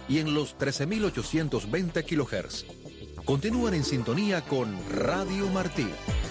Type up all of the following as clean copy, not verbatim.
y en los 13.820 kHz. Continúan en sintonía con Radio Martí.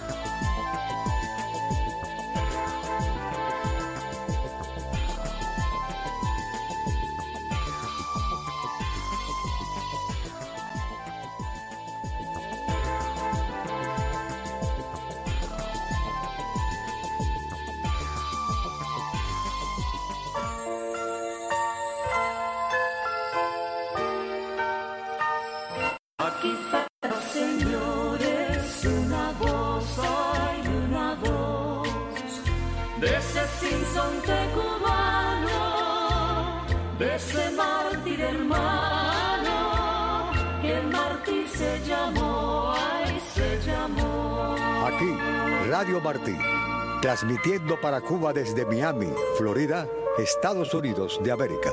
Radio Martí, transmitiendo para Cuba desde Miami, Florida, Estados Unidos de América.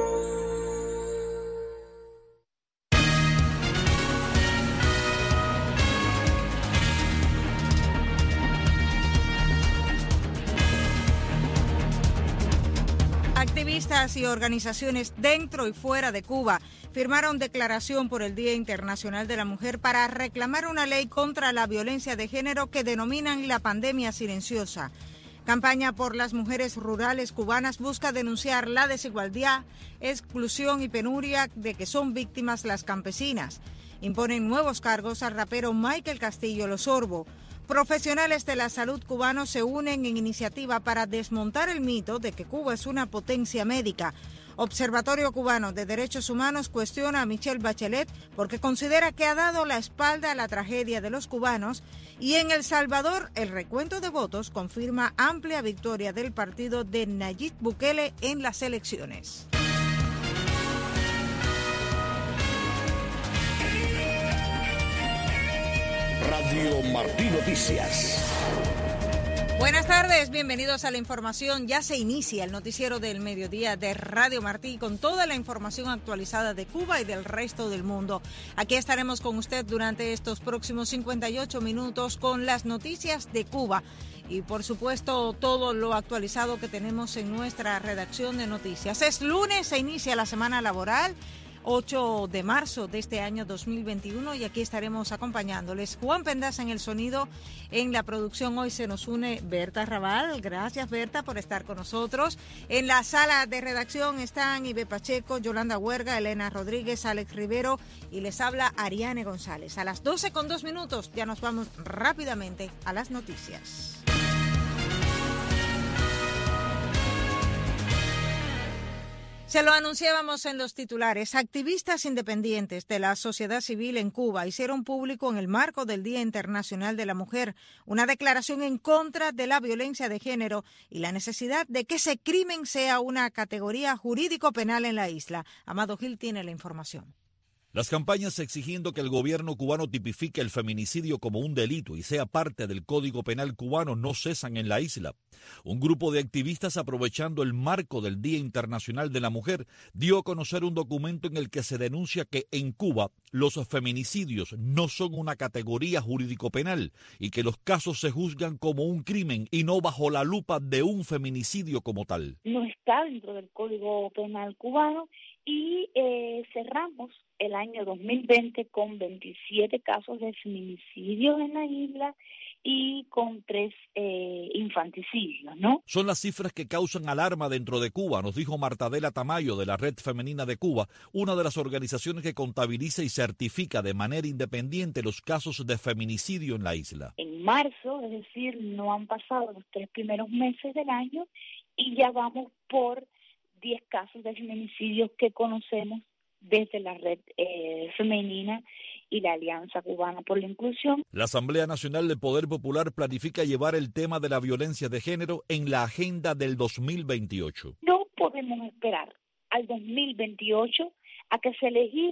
Activistas y organizaciones dentro y fuera de Cuba firmaron declaración por el Día Internacional de la Mujer para reclamar una ley contra la violencia de género que denominan la pandemia silenciosa. Campaña por las mujeres rurales cubanas busca denunciar la desigualdad, exclusión y penuria de que son víctimas las campesinas. Imponen nuevos cargos al rapero Michael Castillo Los Sorbo. Profesionales de la salud cubanos se unen en iniciativa para desmontar el mito de que Cuba es una potencia médica. Observatorio Cubano de Derechos Humanos cuestiona a Michelle Bachelet porque considera que ha dado la espalda a la tragedia de los cubanos, y en El Salvador el recuento de votos confirma amplia victoria del partido de Nayib Bukele en las elecciones. Radio Martí Noticias. Buenas tardes, bienvenidos a la información. Ya se inicia el noticiero del mediodía de Radio Martí con toda la información actualizada de Cuba y del resto del mundo. Aquí estaremos con usted durante estos próximos 58 minutos con las noticias de Cuba y, por supuesto, todo lo actualizado que tenemos en nuestra redacción de noticias. Es lunes, se inicia la semana laboral, 8 de marzo de este año 2021, y aquí estaremos acompañándoles. Juan Pendas en el sonido, en la producción hoy se nos une Berta Raval. Gracias, Berta, por estar con nosotros. En la sala de redacción están Ibe Pacheco, Yolanda Huerga, Elena Rodríguez, Alex Rivero y les habla Ariane González. A las 12:02 ya nos vamos rápidamente a las noticias. Se lo anunciábamos en los titulares. Activistas independientes de la sociedad civil en Cuba hicieron público en el marco del Día Internacional de la Mujer una declaración en contra de la violencia de género y la necesidad de que ese crimen sea una categoría jurídico-penal en la isla. Amado Gil tiene la información. Las campañas exigiendo que el gobierno cubano tipifique el feminicidio como un delito y sea parte del Código Penal cubano no cesan en la isla. Un grupo de activistas, aprovechando el marco del Día Internacional de la Mujer, dio a conocer un documento en el que se denuncia que en Cuba los feminicidios no son una categoría jurídico-penal y que los casos se juzgan como un crimen y no bajo la lupa de un feminicidio como tal. No está dentro del Código Penal cubano y cerramos el año 2020 con 27 casos de feminicidios en la isla y con 3 infanticidios, ¿no? Son las cifras que causan alarma dentro de Cuba, nos dijo Martadela Tamayo de la Red Femenina de Cuba, una de las organizaciones que contabiliza y certifica de manera independiente los casos de feminicidio en la isla. En marzo, es decir, no han pasado los 3 primeros meses del año y ya vamos por 10 casos de feminicidios que conocemos desde la Red Femenina y la Alianza Cubana por la Inclusión. La Asamblea Nacional del Poder Popular planifica llevar el tema de la violencia de género en la agenda del 2028. No podemos esperar al 2028 a que se legisle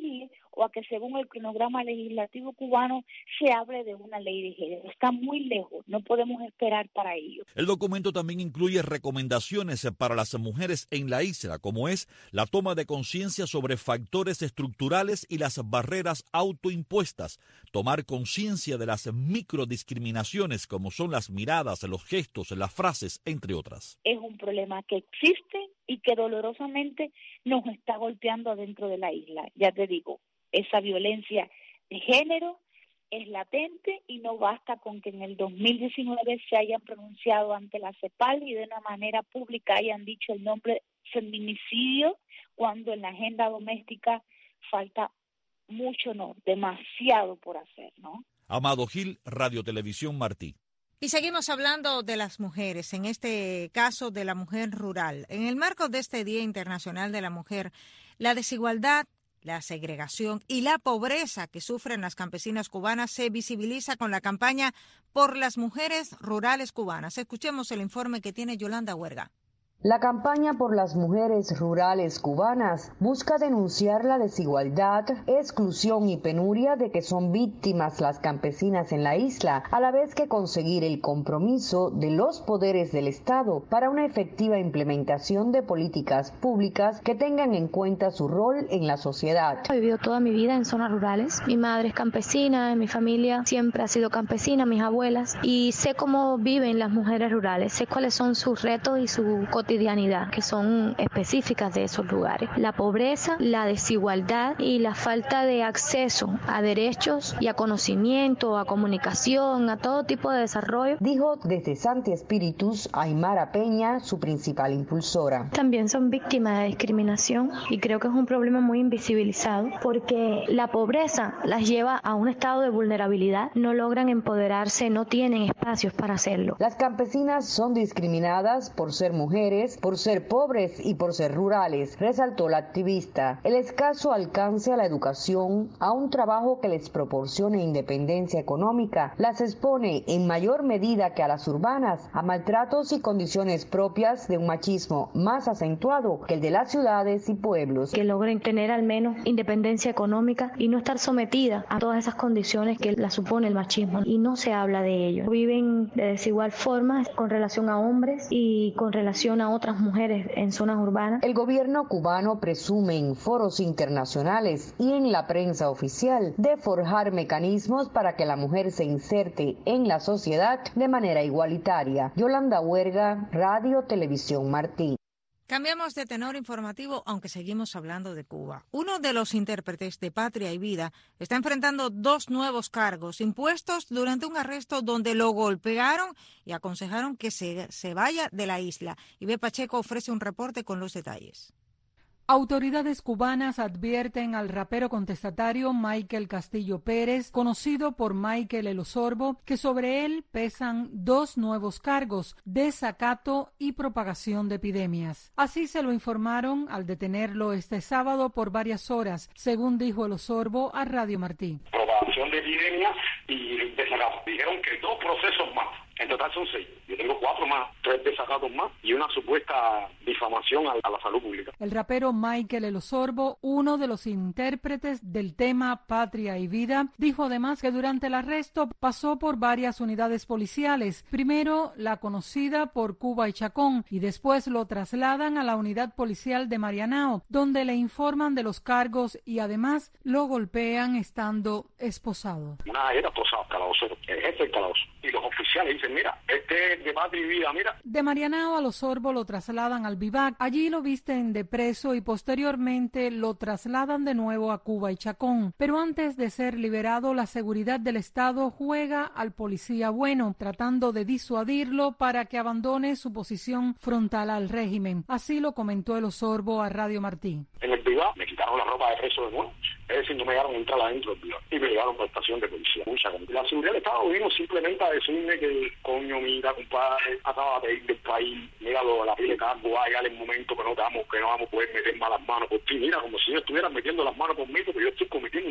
o a que según el cronograma legislativo cubano se hable de una ley de género. Está muy lejos, no podemos esperar para ello. El documento también incluye recomendaciones para las mujeres en la isla, como es la toma de conciencia sobre factores estructurales y las barreras autoimpuestas, tomar conciencia de las microdiscriminaciones como son las miradas, los gestos, las frases, entre otras. Es un problema que existe y que dolorosamente nos está golpeando adentro de la isla. Ya te digo, esa violencia de género es latente y no basta con que en el 2019 se hayan pronunciado ante la CEPAL y de una manera pública hayan dicho el nombre feminicidio, cuando en la agenda doméstica falta mucho, no, demasiado por hacer, ¿no? Amado Gil, Radio Televisión Martí. Y seguimos hablando de las mujeres, en este caso de la mujer rural. En el marco de este Día Internacional de la Mujer, la desigualdad, la segregación y la pobreza que sufren las campesinas cubanas se visibiliza con la campaña por las mujeres rurales cubanas. Escuchemos el informe que tiene Yolanda Huerga. La campaña por las mujeres rurales cubanas busca denunciar la desigualdad, exclusión y penuria de que son víctimas las campesinas en la isla, a la vez que conseguir el compromiso de los poderes del Estado para una efectiva implementación de políticas públicas que tengan en cuenta su rol en la sociedad. He vivido toda mi vida en zonas rurales. Mi madre es campesina, mi familia siempre ha sido campesina, mis abuelas, y sé cómo viven las mujeres rurales, sé cuáles son sus retos y su cotidianidad, que son específicas de esos lugares. La pobreza, la desigualdad y la falta de acceso a derechos y a conocimiento, a comunicación, a todo tipo de desarrollo. Dijo desde Santi Espíritus Aymara Peña, su principal impulsora. También son víctimas de discriminación y creo que es un problema muy invisibilizado porque la pobreza las lleva a un estado de vulnerabilidad, no logran empoderarse, no tienen espacios para hacerlo. Las campesinas son discriminadas por ser mujeres, por ser pobres y por ser rurales, resaltó la activista. El escaso alcance a la educación, a un trabajo que les proporcione independencia económica, las expone en mayor medida que a las urbanas a maltratos y condiciones propias de un machismo más acentuado que el de las ciudades y pueblos. Que logren tener al menos independencia económica y no estar sometida a todas esas condiciones que la supone el machismo, y no se habla de ello. Viven de desigual forma con relación a hombres y con relación a otras mujeres en zonas urbanas. El gobierno cubano presume en foros internacionales y en la prensa oficial de forjar mecanismos para que la mujer se inserte en la sociedad de manera igualitaria. Yolanda Huerga, Radio Televisión Martí. Cambiamos de tenor informativo, aunque seguimos hablando de Cuba. Uno de los intérpretes de Patria y Vida está enfrentando 2 nuevos cargos impuestos durante un arresto donde lo golpearon y aconsejaron que se vaya de la isla. Ibe Pacheco ofrece un reporte con los detalles. Autoridades cubanas advierten al rapero contestatario Michael Castillo Pérez, conocido por Michael El Osorbo, que sobre él pesan 2 nuevos cargos: desacato y propagación de epidemias. Así se lo informaron al detenerlo este sábado por varias horas, según dijo El Osorbo a Radio Martí. Propagación de epidemias y desacato. Dijeron que 2 procesos más. En total son 6. Yo tengo 4 más, 3 desacatos más y una supuesta difamación a la salud pública. El rapero Michael El Osorbo, uno de los intérpretes del tema Patria y Vida, dijo además que durante el arresto pasó por varias unidades policiales. Primero la conocida por Cuba y Chacón y después lo trasladan a la unidad policial de Marianao, donde le informan de los cargos y además lo golpean estando esposado. Una era esposado, calabocero, el jefe del calabozo. Y los oficiales dicen, mira, este es de Patria y Vida, mira. De Marianao a Los Osorbo lo trasladan al Vivac, allí lo visten de preso y posteriormente lo trasladan de nuevo a Cuba y Chacón. Pero antes de ser liberado, la seguridad del Estado juega al policía bueno, tratando de disuadirlo para que abandone su posición frontal al régimen. Así lo comentó El Osorbo a Radio Martí. En el Vivac me quitaron la ropa de preso de nuevo. Es decir, no me dejaron entrar adentro del Vivac y me llevaron por la estación de policía. La seguridad del Estado vino simplemente a decirme que, coño, mira, compadre, acaba de ir del país, míralo, la pile cargo, ya el momento que no vamos a poder meter más las manos por ti. Mira, como si yo estuviera metiendo las manos por mí, porque yo estoy cometiendo un delito.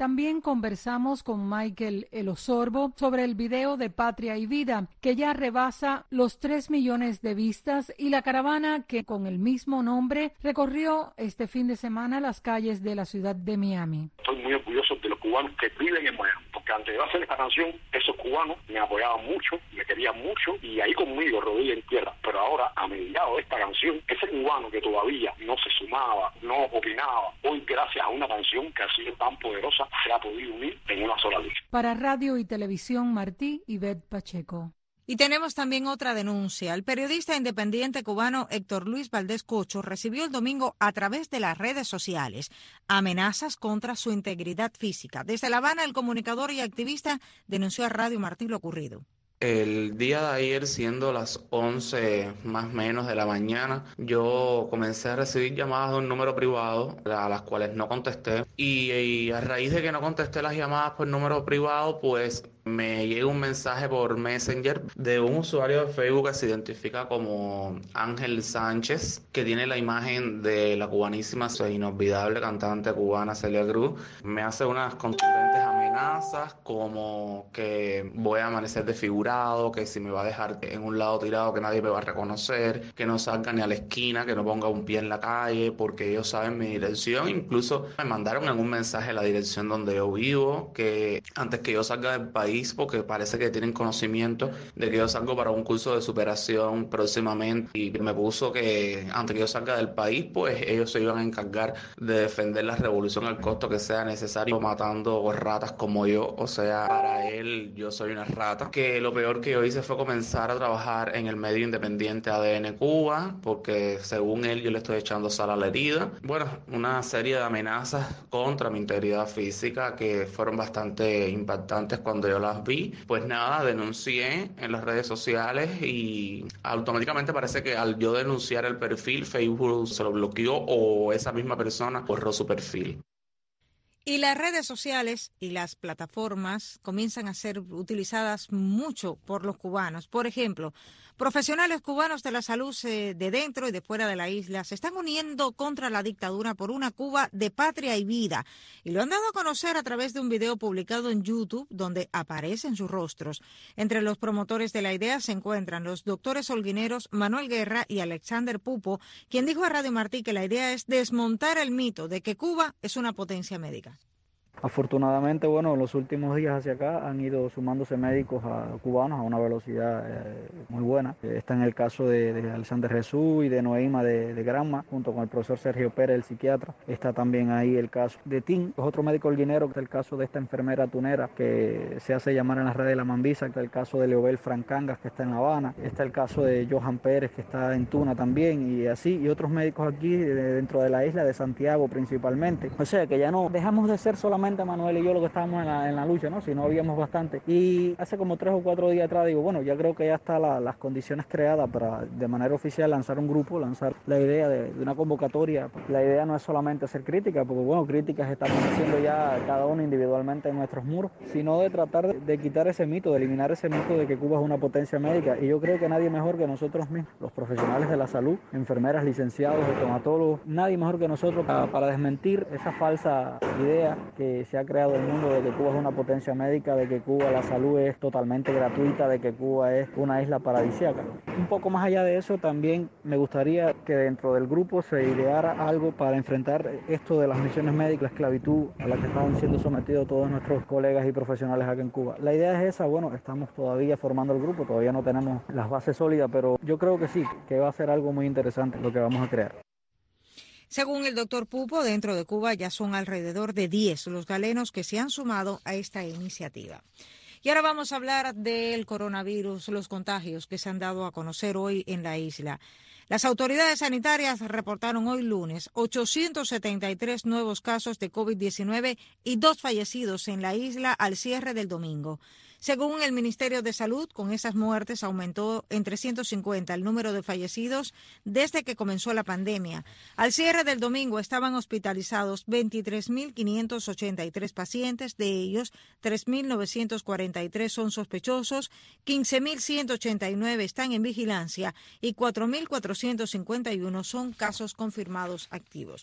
También conversamos con Michael El Osorbo sobre el video de Patria y Vida, que ya rebasa los 3 millones de vistas, y la caravana que con el mismo nombre recorrió este fin de semana las calles de la ciudad de Miami. Estoy muy orgulloso de los cubanos que viven en Miami, porque antes de hacer esta canción, esos cubanos me apoyaban mucho, me querían mucho, y ahí conmigo, rodilla en tierra. Pero ahora, a mediados de esta canción, ese cubano que todavía no se sumaba, no opinaba, hoy gracias a una canción que ha sido tan poderosa, se ha podido unir en una sola lucha. Para Radio y Televisión Martí, Ivette Pacheco. Y tenemos también otra denuncia. El periodista independiente cubano Héctor Luis Valdés Cocho recibió el domingo a través de las redes sociales amenazas contra su integridad física. Desde La Habana, el comunicador y activista denunció a Radio Martí lo ocurrido. El día de ayer, siendo las 11 más o menos de la mañana, yo comencé a recibir llamadas de un número privado a las cuales no contesté, y a raíz de que no contesté las llamadas por número privado, pues me llega un mensaje por Messenger de un usuario de Facebook que se identifica como Ángel Sánchez, que tiene la imagen de la cubanísima e inolvidable cantante cubana Celia Cruz. Me hace unas contundentes amenazas como que voy a amanecer desfigurado, que si me va a dejar en un lado tirado que nadie me va a reconocer, que no salga ni a la esquina, que no ponga un pie en la calle porque ellos saben mi dirección. Incluso me mandaron en un mensaje la dirección donde yo vivo, que antes que yo salga del país, porque parece que tienen conocimiento de que yo salgo para un curso de superación próximamente, y me puso que antes que yo salga del país, pues ellos se iban a encargar de defender la revolución al costo que sea necesario, matando ratas como yo. O sea, para él yo soy una rata. Que lo peor que yo hice fue comenzar a trabajar en el medio independiente ADN Cuba, porque según él yo le estoy echando sal a la herida. Bueno, una serie de amenazas contra mi integridad física que fueron bastante impactantes cuando yo las vi. Pues nada, denuncié en las redes sociales y automáticamente parece que al yo denunciar el perfil, Facebook se lo bloqueó o esa misma persona borró su perfil. Y las redes sociales y las plataformas comienzan a ser utilizadas mucho por los cubanos. Por ejemplo, profesionales cubanos de la salud de dentro y de fuera de la isla se están uniendo contra la dictadura por una Cuba de patria y vida. Y lo han dado a conocer a través de un video publicado en YouTube donde aparecen sus rostros. Entre los promotores de la idea se encuentran los doctores holguineros Manuel Guerra y Alexander Pupo, quien dijo a Radio Martí que la idea es desmontar el mito de que Cuba es una potencia médica. Afortunadamente, bueno, en los últimos días hacia acá han ido sumándose médicos cubanos a una velocidad muy buena. Está en el caso de Alexander Jesús y de Noema de Granma, junto con el profesor Sergio Pérez, el psiquiatra. Está también ahí el caso de Tim, que es otro médico holguinero, que es el caso de esta enfermera tunera que se hace llamar en las redes de La Mambisa, que es el caso de Leobel Francangas, que está en La Habana. Está el caso de Johan Pérez, que está en Tuna también, y así, y otros médicos aquí dentro de la isla de Santiago principalmente. O sea, que ya no dejamos de ser solamente Manuel y yo lo que estábamos en la lucha, ¿no? Si no habíamos bastante. Y hace como 3 o 4 días atrás digo, bueno, ya creo que ya están las condiciones creadas para de manera oficial lanzar un grupo, lanzar la idea de una convocatoria. La idea no es solamente hacer críticas, porque bueno, críticas estamos haciendo ya cada uno individualmente en nuestros muros, sino de tratar de quitar ese mito, de eliminar ese mito de que Cuba es una potencia médica. Y yo creo que nadie mejor que nosotros mismos, los profesionales de la salud, enfermeras, licenciados, estomatólogos, nadie mejor que nosotros para desmentir esa falsa idea que se ha creado el mundo de que Cuba es una potencia médica, de que Cuba la salud es totalmente gratuita, de que Cuba es una isla paradisíaca. Un poco más allá de eso, también me gustaría que dentro del grupo se ideara algo para enfrentar esto de las misiones médicas, la esclavitud a la que estaban siendo sometidos todos nuestros colegas y profesionales acá en Cuba. La idea es esa, bueno, estamos todavía formando el grupo, todavía no tenemos las bases sólidas, pero yo creo que sí, que va a ser algo muy interesante lo que vamos a crear. Según el doctor Pupo, dentro de Cuba ya son alrededor de 10 los galenos que se han sumado a esta iniciativa. Y ahora vamos a hablar del coronavirus, los contagios que se han dado a conocer hoy en la isla. Las autoridades sanitarias reportaron hoy lunes 873 nuevos casos de COVID-19 y 2 fallecidos en la isla al cierre del domingo. Según el Ministerio de Salud, con esas muertes aumentó en 350 el número de fallecidos desde que comenzó la pandemia. Al cierre del domingo estaban hospitalizados 23.583 pacientes, de ellos 3.943 son sospechosos, 15.189 están en vigilancia y 4.451 son casos confirmados activos.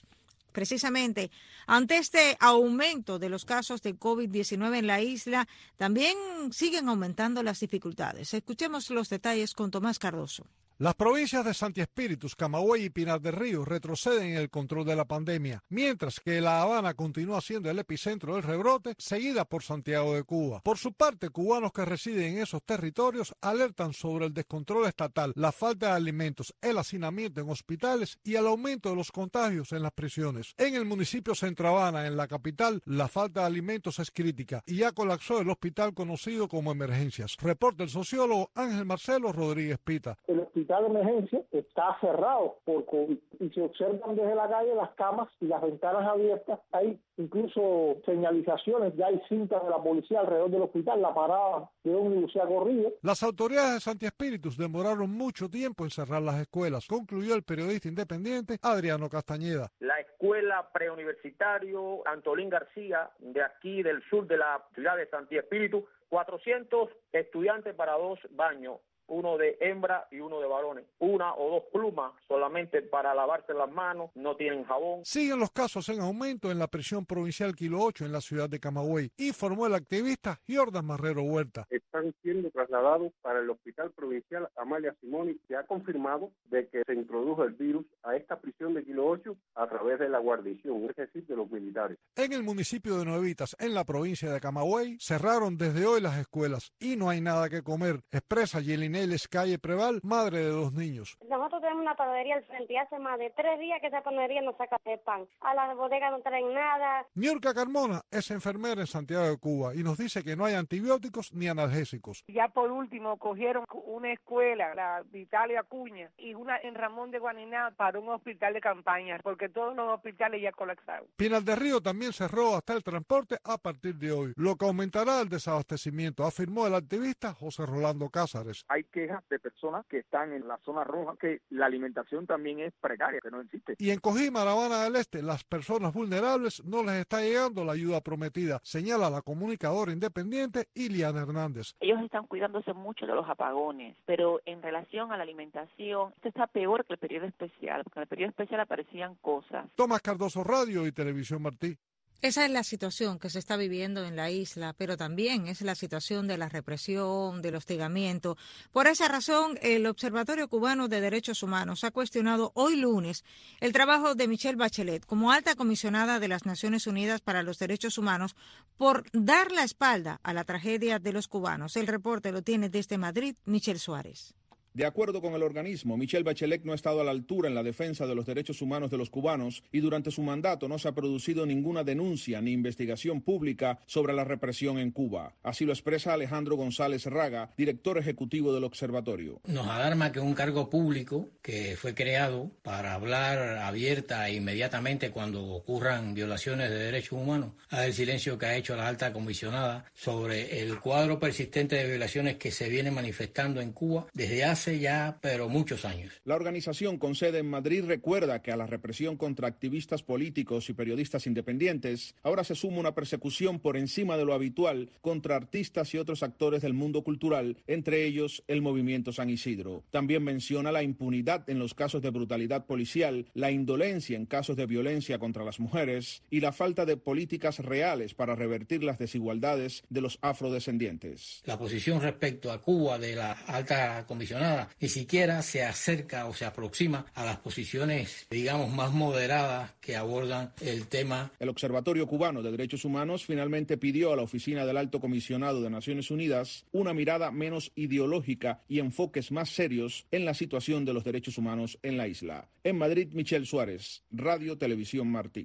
Precisamente, ante este aumento de los casos de COVID-19 en la isla, también siguen aumentando las dificultades. Escuchemos los detalles con Tomás Cardoso. Las provincias de Santi Espíritus, Camagüey y Pinar del Río retroceden en el control de la pandemia, mientras que La Habana continúa siendo el epicentro del rebrote, seguida por Santiago de Cuba. Por su parte, cubanos que residen en esos territorios alertan sobre el descontrol estatal, la falta de alimentos, el hacinamiento en hospitales y el aumento de los contagios en las prisiones. En el municipio Centro Habana, en la capital, la falta de alimentos es crítica y ya colapsó el hospital conocido como Emergencias. Reporta el sociólogo Ángel Marcelo Rodríguez Pita. El hospital de emergencia está cerrado por COVID y se observan desde la calle las camas y las ventanas abiertas. Hay incluso señalizaciones, ya hay cintas de la policía alrededor del hospital, la parada de ómnibus se ha corrido. Las autoridades de Santi Espíritus demoraron mucho tiempo en cerrar las escuelas, concluyó el periodista independiente Adriano Castañeda. La escuela preuniversitario Antolín García, de aquí del sur de la ciudad de Santi Espíritus, 400 estudiantes para 2 baños. Uno de hembra y uno de varones. 1 o 2 plumas solamente para lavarse las manos, no tienen jabón. Siguen los casos en aumento en la prisión provincial Kilo 8 en la ciudad de Camagüey, informó el activista Jordan Marrero Huerta. Están siendo trasladados para el hospital provincial Amalia Simoni, que ha confirmado de que se introdujo el virus a esta prisión de Kilo 8 a través de la guarnición, es decir, de los militares. En el municipio de Nuevitas, en la provincia de Camagüey, cerraron desde hoy las escuelas y no hay nada que comer, expresa Yeliné Calle Preval, madre de 2 niños. Nosotros tenemos una panadería al frente y hace más de 3 días que esa panadería no saca de pan. A las bodegas no traen nada. Niurka Carmona es enfermera en Santiago de Cuba y nos dice que no hay antibióticos ni analgésicos. Ya por último cogieron una escuela, la Vitalia Acuña, y una en Ramón de Guaniná para un hospital de campaña, porque todos los hospitales ya colapsaron. Pinar del Río también cerró hasta el transporte a partir de hoy, lo que aumentará el desabastecimiento, afirmó el activista José Rolando Cázares. Hay quejas de personas que están en la zona roja, que la alimentación también es precaria, que no existe. Y en Cojima, La Habana del Este, las personas vulnerables no les está llegando la ayuda prometida, señala la comunicadora independiente Iliana Hernández. Ellos están cuidándose mucho de los apagones, pero en relación a la alimentación, esto está peor que el periodo especial, porque en el periodo especial aparecían cosas. Tomás Cardoso, Radio y Televisión Martí. Esa es la situación que se está viviendo en la isla, pero también es la situación de la represión, del hostigamiento. Por esa razón, el Observatorio Cubano de Derechos Humanos ha cuestionado hoy lunes el trabajo de Michelle Bachelet como alta comisionada de las Naciones Unidas para los Derechos Humanos por dar la espalda a la tragedia de los cubanos. El reporte lo tiene desde Madrid, Michelle Suárez. De acuerdo con el organismo, Michelle Bachelet no ha estado a la altura en la defensa de los derechos humanos de los cubanos y durante su mandato no se ha producido ninguna denuncia ni investigación pública sobre la represión en Cuba. Así lo expresa Alejandro González Raga, director ejecutivo del observatorio. Nos alarma que un cargo público que fue creado para hablar abierta e inmediatamente cuando ocurran violaciones de derechos humanos, haga el silencio que ha hecho la alta comisionada sobre el cuadro persistente de violaciones que se viene manifestando en Cuba desde hace ya, pero muchos años. La organización con sede en Madrid recuerda que a la represión contra activistas políticos y periodistas independientes ahora se suma una persecución por encima de lo habitual contra artistas y otros actores del mundo cultural, entre ellos el Movimiento San Isidro. También menciona la impunidad en los casos de brutalidad policial, la indolencia en casos de violencia contra las mujeres y la falta de políticas reales para revertir las desigualdades de los afrodescendientes. La posición respecto a Cuba de la alta comisionada ni siquiera se acerca o se aproxima a las posiciones, digamos, más moderadas que abordan el tema. El Observatorio Cubano de Derechos Humanos finalmente pidió a la Oficina del Alto Comisionado de Naciones Unidas una mirada menos ideológica y enfoques más serios en la situación de los derechos humanos en la isla. En Madrid, Michelle Suárez, Radio Televisión Martí.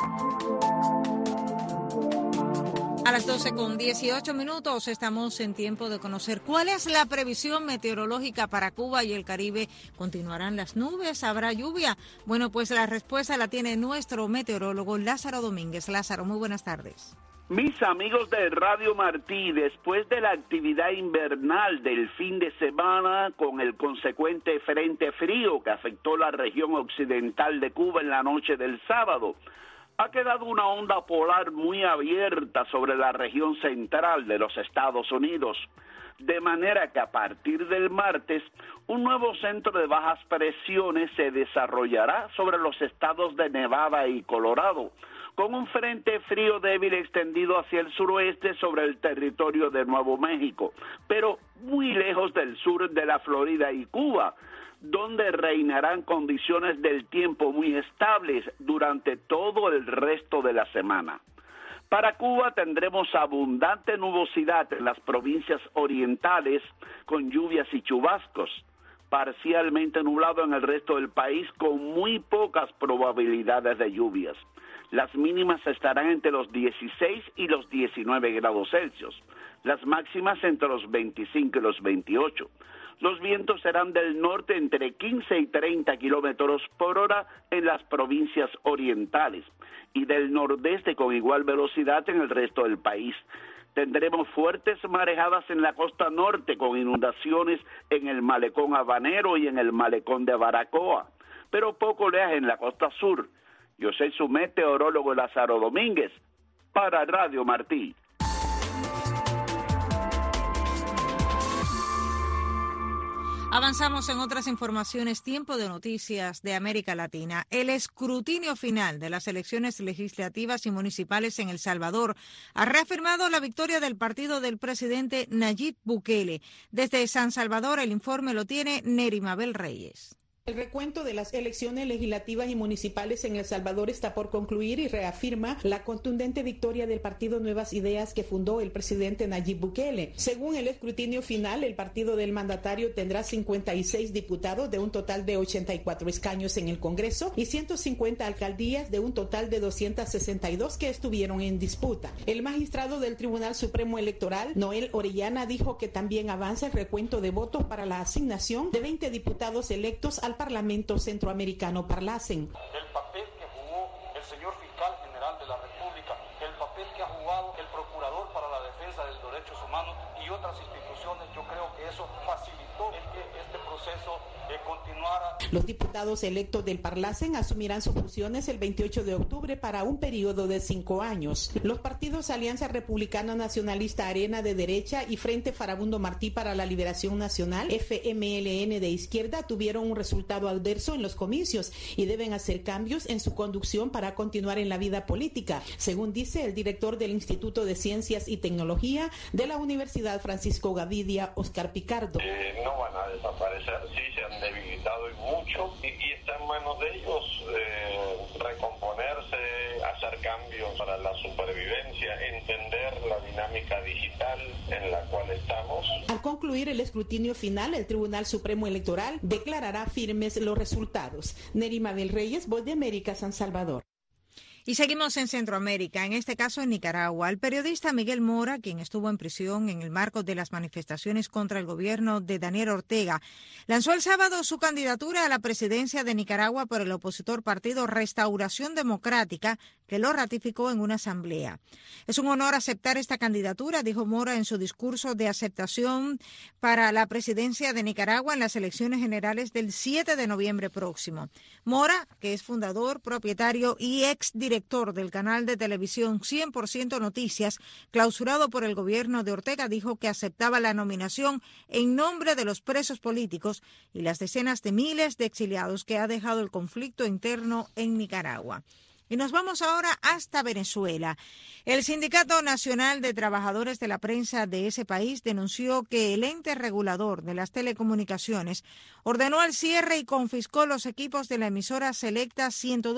A las 12:18 estamos en tiempo de conocer cuál es la previsión meteorológica para Cuba y el Caribe. ¿Continuarán las nubes? ¿Habrá lluvia? Bueno, pues la respuesta la tiene nuestro meteorólogo Lázaro Domínguez. Lázaro, muy buenas tardes. Mis amigos de Radio Martí, después de la actividad invernal del fin de semana con el consecuente frente frío que afectó la región occidental de Cuba en la noche del sábado, ha quedado una onda polar muy abierta sobre la región central de los Estados Unidos. de manera que a partir del martes un nuevo centro de bajas presiones se desarrollará sobre los estados de Nevada y Colorado, con un frente frío débil extendido hacia el suroeste sobre el territorio de Nuevo México, pero muy lejos del sur de la Florida y Cuba, donde reinarán condiciones del tiempo muy estables durante todo el resto de la semana. Para Cuba tendremos abundante nubosidad en las provincias orientales con lluvias y chubascos, parcialmente nublado en el resto del país con muy pocas probabilidades de lluvias. Las mínimas estarán entre los 16 y los 19 grados Celsius, las máximas entre los 25 y los 28. Los vientos serán del norte entre 15 y 30 kilómetros por hora en las provincias orientales y del nordeste con igual velocidad en el resto del país. Tendremos fuertes marejadas en la costa norte con inundaciones en el malecón Habanero y en el malecón de Baracoa, pero poco oleaje en la costa sur. Yo soy su meteorólogo Lázaro Domínguez para Radio Martí. Avanzamos en otras informaciones, tiempo de noticias de América Latina. El escrutinio final de las elecciones legislativas y municipales en El Salvador ha reafirmado la victoria del partido del presidente Nayib Bukele. Desde San Salvador el informe lo tiene Neri Mabel Reyes. El recuento de las elecciones legislativas y municipales en El Salvador está por concluir y reafirma la contundente victoria del partido Nuevas Ideas que fundó el presidente Nayib Bukele. Según el escrutinio final, el partido del mandatario tendrá 56 diputados de un total de 84 escaños en el Congreso y 150 alcaldías de un total de 262 que estuvieron en disputa. El magistrado del Tribunal Supremo Electoral, Noel Orellana, dijo que también avanza el recuento de votos para la asignación de 20 diputados electos al Parlamento Centroamericano Parlacen. El papel que jugó el señor fiscal general de la República, el papel que ha jugado el procurador para la defensa de los derechos humanos y otras instituciones, yo creo que eso facilitó que este proceso continuara. Los diputados electos del Parlacen asumirán sus funciones el 28 de octubre para un periodo de 5 años. Los partidos Alianza Republicana Nacionalista Arena de Derecha y Frente Farabundo Martí para la Liberación Nacional, FMLN de Izquierda, tuvieron un resultado adverso en los comicios y deben hacer cambios en su conducción para continuar en la vida política, según dice el director del Instituto de Ciencias y Tecnología de la Universidad Francisco Gavidia, Oscar Picardo. No van a desaparecer, sí se han debilitado y mucho y está en manos de ellos recomponerse, hacer cambios para la supervivencia, entender la dinámica digital en la cual estamos. Al concluir el escrutinio final, el Tribunal Supremo Electoral declarará firmes los resultados. Neri Mabel Reyes, Voz de América, San Salvador. Y seguimos en Centroamérica, en este caso en Nicaragua. El periodista Miguel Mora, quien estuvo en prisión en el marco de las manifestaciones contra el gobierno de Daniel Ortega, lanzó el sábado su candidatura a la presidencia de Nicaragua por el opositor partido Restauración Democrática, que lo ratificó en una asamblea. Es un honor aceptar esta candidatura, dijo Mora en su discurso de aceptación para la presidencia de Nicaragua en las elecciones generales del 7 de noviembre próximo. Mora, que es fundador, propietario y exdirector del canal de televisión 100% Noticias, clausurado por el gobierno de Ortega, dijo que aceptaba la nominación en nombre de los presos políticos y las decenas de miles de exiliados que ha dejado el conflicto interno en Nicaragua. Y nos vamos ahora hasta Venezuela. El Sindicato Nacional de Trabajadores de la Prensa de ese país denunció que el ente regulador de las telecomunicaciones ordenó el cierre y confiscó los equipos de la emisora Selecta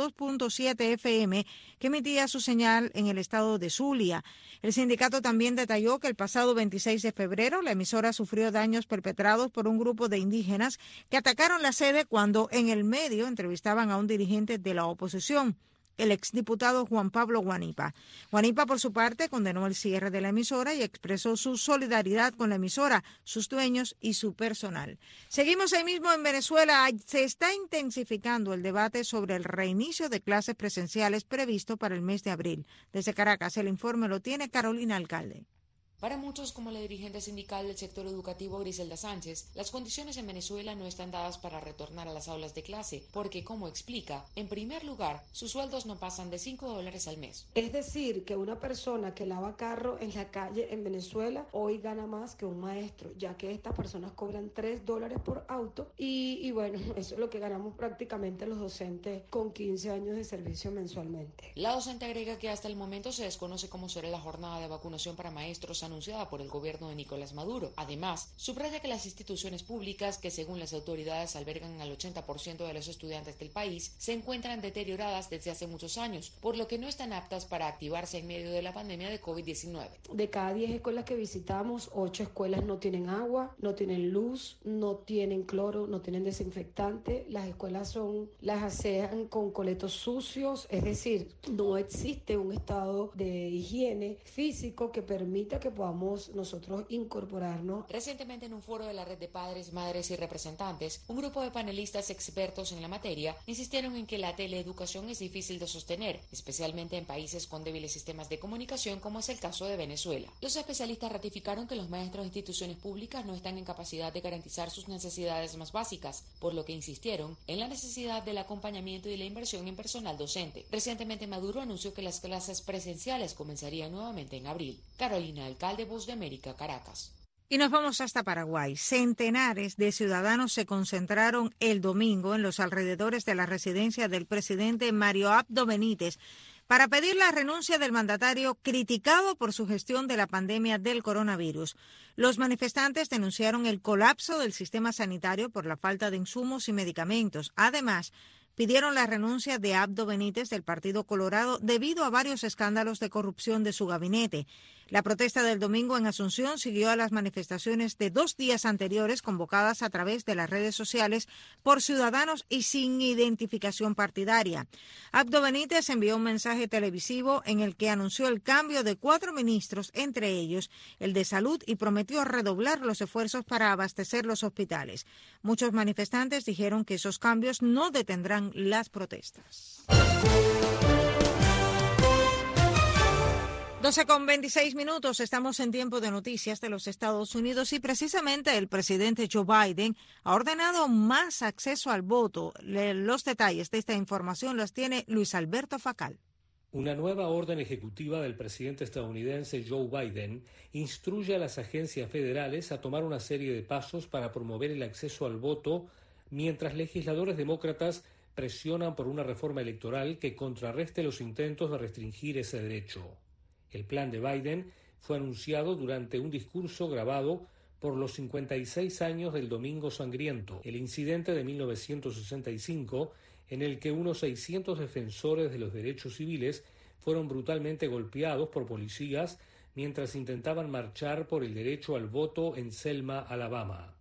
102.7 FM que emitía su señal en el estado de Zulia. El sindicato también detalló que el pasado 26 de febrero la emisora sufrió daños perpetrados por un grupo de indígenas que atacaron la sede cuando en el medio entrevistaban a un dirigente de la oposición, el exdiputado Juan Pablo Guanipa. Guanipa, por su parte, condenó el cierre de la emisora y expresó su solidaridad con la emisora, sus dueños y su personal. Seguimos ahí mismo en Venezuela. Se está intensificando el debate sobre el reinicio de clases presenciales previsto para el mes de abril. Desde Caracas, el informe lo tiene Carolina Alcalde. Para muchos, como la dirigente sindical del sector educativo Griselda Sánchez, las condiciones en Venezuela no están dadas para retornar a las aulas de clase, porque, como explica, en primer lugar, sus sueldos no pasan de $5 al mes. Es decir, que una persona que lava carro en la calle en Venezuela hoy gana más que un maestro, ya que estas personas cobran $3 por auto y bueno, eso es lo que ganamos prácticamente los docentes con 15 años de servicio mensualmente. La docente agrega que hasta el momento se desconoce cómo será la jornada de vacunación para maestros anunciada por el gobierno de Nicolás Maduro. Además, subraya que las instituciones públicas, que según las autoridades albergan al 80% de los estudiantes del país, se encuentran deterioradas desde hace muchos años, por lo que no están aptas para activarse en medio de la pandemia de COVID-19. De cada 10 escuelas que visitamos, 8 escuelas no tienen agua, no tienen luz, no tienen cloro, no tienen desinfectante. Las escuelas las asean con coletos sucios, es decir, no existe un estado de higiene físico que permita que podamos nosotros incorporarnos. Recientemente, en un foro de la red de padres, madres y representantes, un grupo de panelistas expertos en la materia insistieron en que la teleeducación es difícil de sostener, especialmente en países con débiles sistemas de comunicación, como es el caso de Venezuela. Los especialistas ratificaron que los maestros de instituciones públicas no están en capacidad de garantizar sus necesidades más básicas, por lo que insistieron en la necesidad del acompañamiento y la inversión en personal docente. Recientemente, Maduro anunció que las clases presenciales comenzarían nuevamente en abril. Carolina Alcalde, Voz de América, Caracas. Y nos vamos hasta Paraguay. Centenares de ciudadanos se concentraron el domingo en los alrededores de la residencia del presidente Mario Abdo Benítez para pedir la renuncia del mandatario criticado por su gestión de la pandemia del coronavirus. Los manifestantes denunciaron el colapso del sistema sanitario por la falta de insumos y medicamentos. Además, pidieron la renuncia de Abdo Benítez del Partido Colorado debido a varios escándalos de corrupción de su gabinete. La protesta del domingo en Asunción siguió a las manifestaciones de 2 días anteriores convocadas a través de las redes sociales por ciudadanos y sin identificación partidaria. Abdo Benítez envió un mensaje televisivo en el que anunció el cambio de 4 ministros, entre ellos el de Salud, y prometió redoblar los esfuerzos para abastecer los hospitales. Muchos manifestantes dijeron que esos cambios no detendrán las protestas. 12:26, estamos en tiempo de noticias de los Estados Unidos y precisamente el presidente Joe Biden ha ordenado más acceso al voto. Los detalles de esta información los tiene Luis Alberto Facal. Una nueva orden ejecutiva del presidente estadounidense Joe Biden instruye a las agencias federales a tomar una serie de pasos para promover el acceso al voto, mientras legisladores demócratas presionan por una reforma electoral que contrarreste los intentos de restringir ese derecho. El plan de Biden fue anunciado durante un discurso grabado por los 56 años del Domingo Sangriento, el incidente de 1965 en el que unos 600 defensores de los derechos civiles fueron brutalmente golpeados por policías mientras intentaban marchar por el derecho al voto en Selma, Alabama.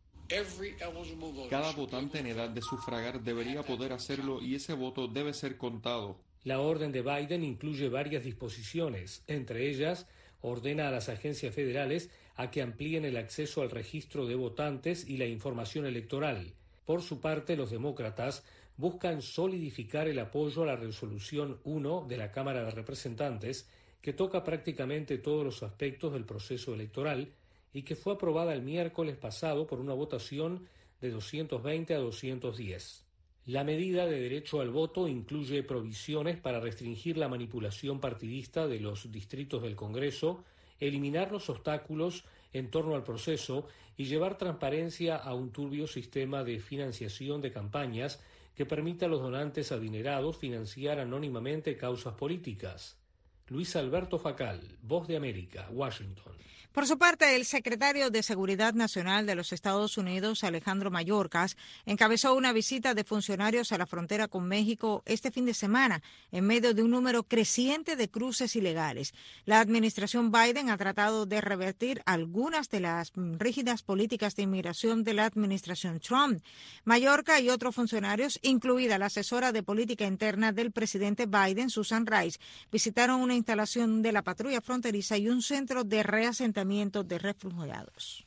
Cada votante en edad de sufragar debería poder hacerlo y ese voto debe ser contado. La orden de Biden incluye varias disposiciones. Entre ellas, ordena a las agencias federales a que amplíen el acceso al registro de votantes y la información electoral. Por su parte, los demócratas buscan solidificar el apoyo a la Resolución 1 de la Cámara de Representantes, que toca prácticamente todos los aspectos del proceso electoral y que fue aprobada el miércoles pasado por una votación de 220 a 210. La medida de derecho al voto incluye provisiones para restringir la manipulación partidista de los distritos del Congreso, eliminar los obstáculos en torno al proceso y llevar transparencia a un turbio sistema de financiación de campañas que permita a los donantes adinerados financiar anónimamente causas políticas. Luis Alberto Facal, Voz de América, Washington. Por su parte, el secretario de Seguridad Nacional de los Estados Unidos, Alejandro Mayorkas, encabezó una visita de funcionarios a la frontera con México este fin de semana, en medio de un número creciente de cruces ilegales. La administración Biden ha tratado de revertir algunas de las rígidas políticas de inmigración de la administración Trump. Mayorkas y otros funcionarios, incluida la asesora de política interna del presidente Biden, Susan Rice, visitaron una instalación de la patrulla fronteriza y un centro de reasentamiento de refugiados.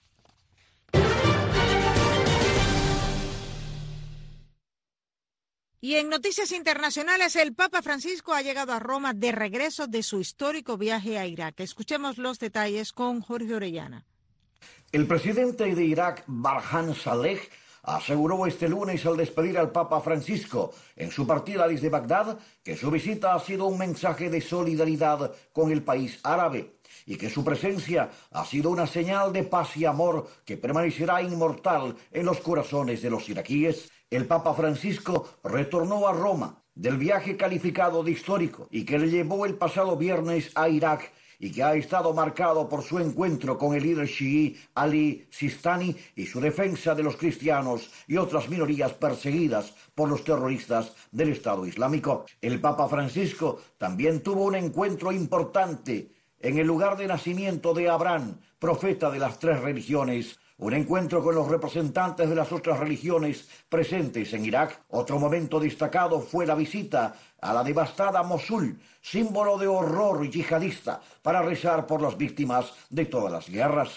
Y en noticias internacionales, el Papa Francisco ha llegado a Roma de regreso de su histórico viaje a Irak. Escuchemos los detalles con Jorge Orellana. El presidente de Irak, Barham Saleh, aseguró este lunes al despedir al Papa Francisco en su partida desde Bagdad que su visita ha sido un mensaje de solidaridad con el país árabe y que su presencia ha sido una señal de paz y amor que permanecerá inmortal en los corazones de los iraquíes. El Papa Francisco retornó a Roma del viaje calificado de histórico y que le llevó el pasado viernes a Irak y que ha estado marcado por su encuentro con el líder chií Ali Sistani y su defensa de los cristianos y otras minorías perseguidas por los terroristas del Estado Islámico. El Papa Francisco también tuvo un encuentro importante en el lugar de nacimiento de Abraham, profeta de las tres religiones. Un encuentro con los representantes de las otras religiones presentes en Irak. Otro momento destacado fue la visita a la devastada Mosul, símbolo de horror yihadista, para rezar por las víctimas de todas las guerras.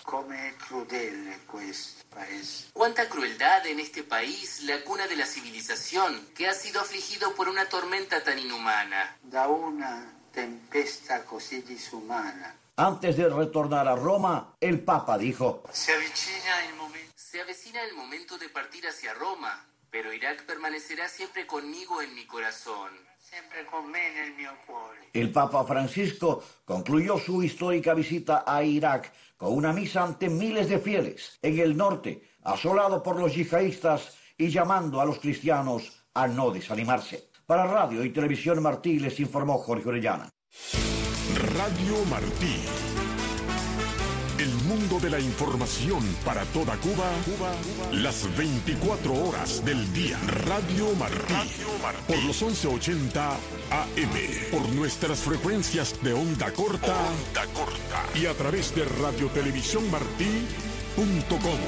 Cuánta crueldad en este país, la cuna de la civilización, que ha sido afligido por una tormenta tan inhumana. Da una tempesta così disumana. Antes de retornar a Roma, el Papa dijo: Se avecina el momento de partir hacia Roma, pero Irak permanecerá siempre conmigo en mi corazón. Siempre con me nel mio cuore. El Papa Francisco concluyó su histórica visita a Irak con una misa ante miles de fieles en el norte, asolado por los yihadistas, y llamando a los cristianos a no desanimarse. Para Radio y Televisión Martí les informó Jorge Orellana. Radio Martí. El mundo de la información para toda Cuba, las 24 horas del día. Radio Martí. Por los 1180 AM. Por nuestras frecuencias de onda corta. Y a través de radiotelevisiónmartí.com.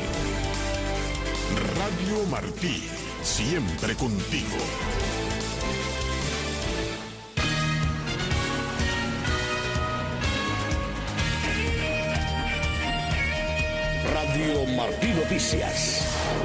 Radio Martí. Siempre contigo. Radio Martí Noticias.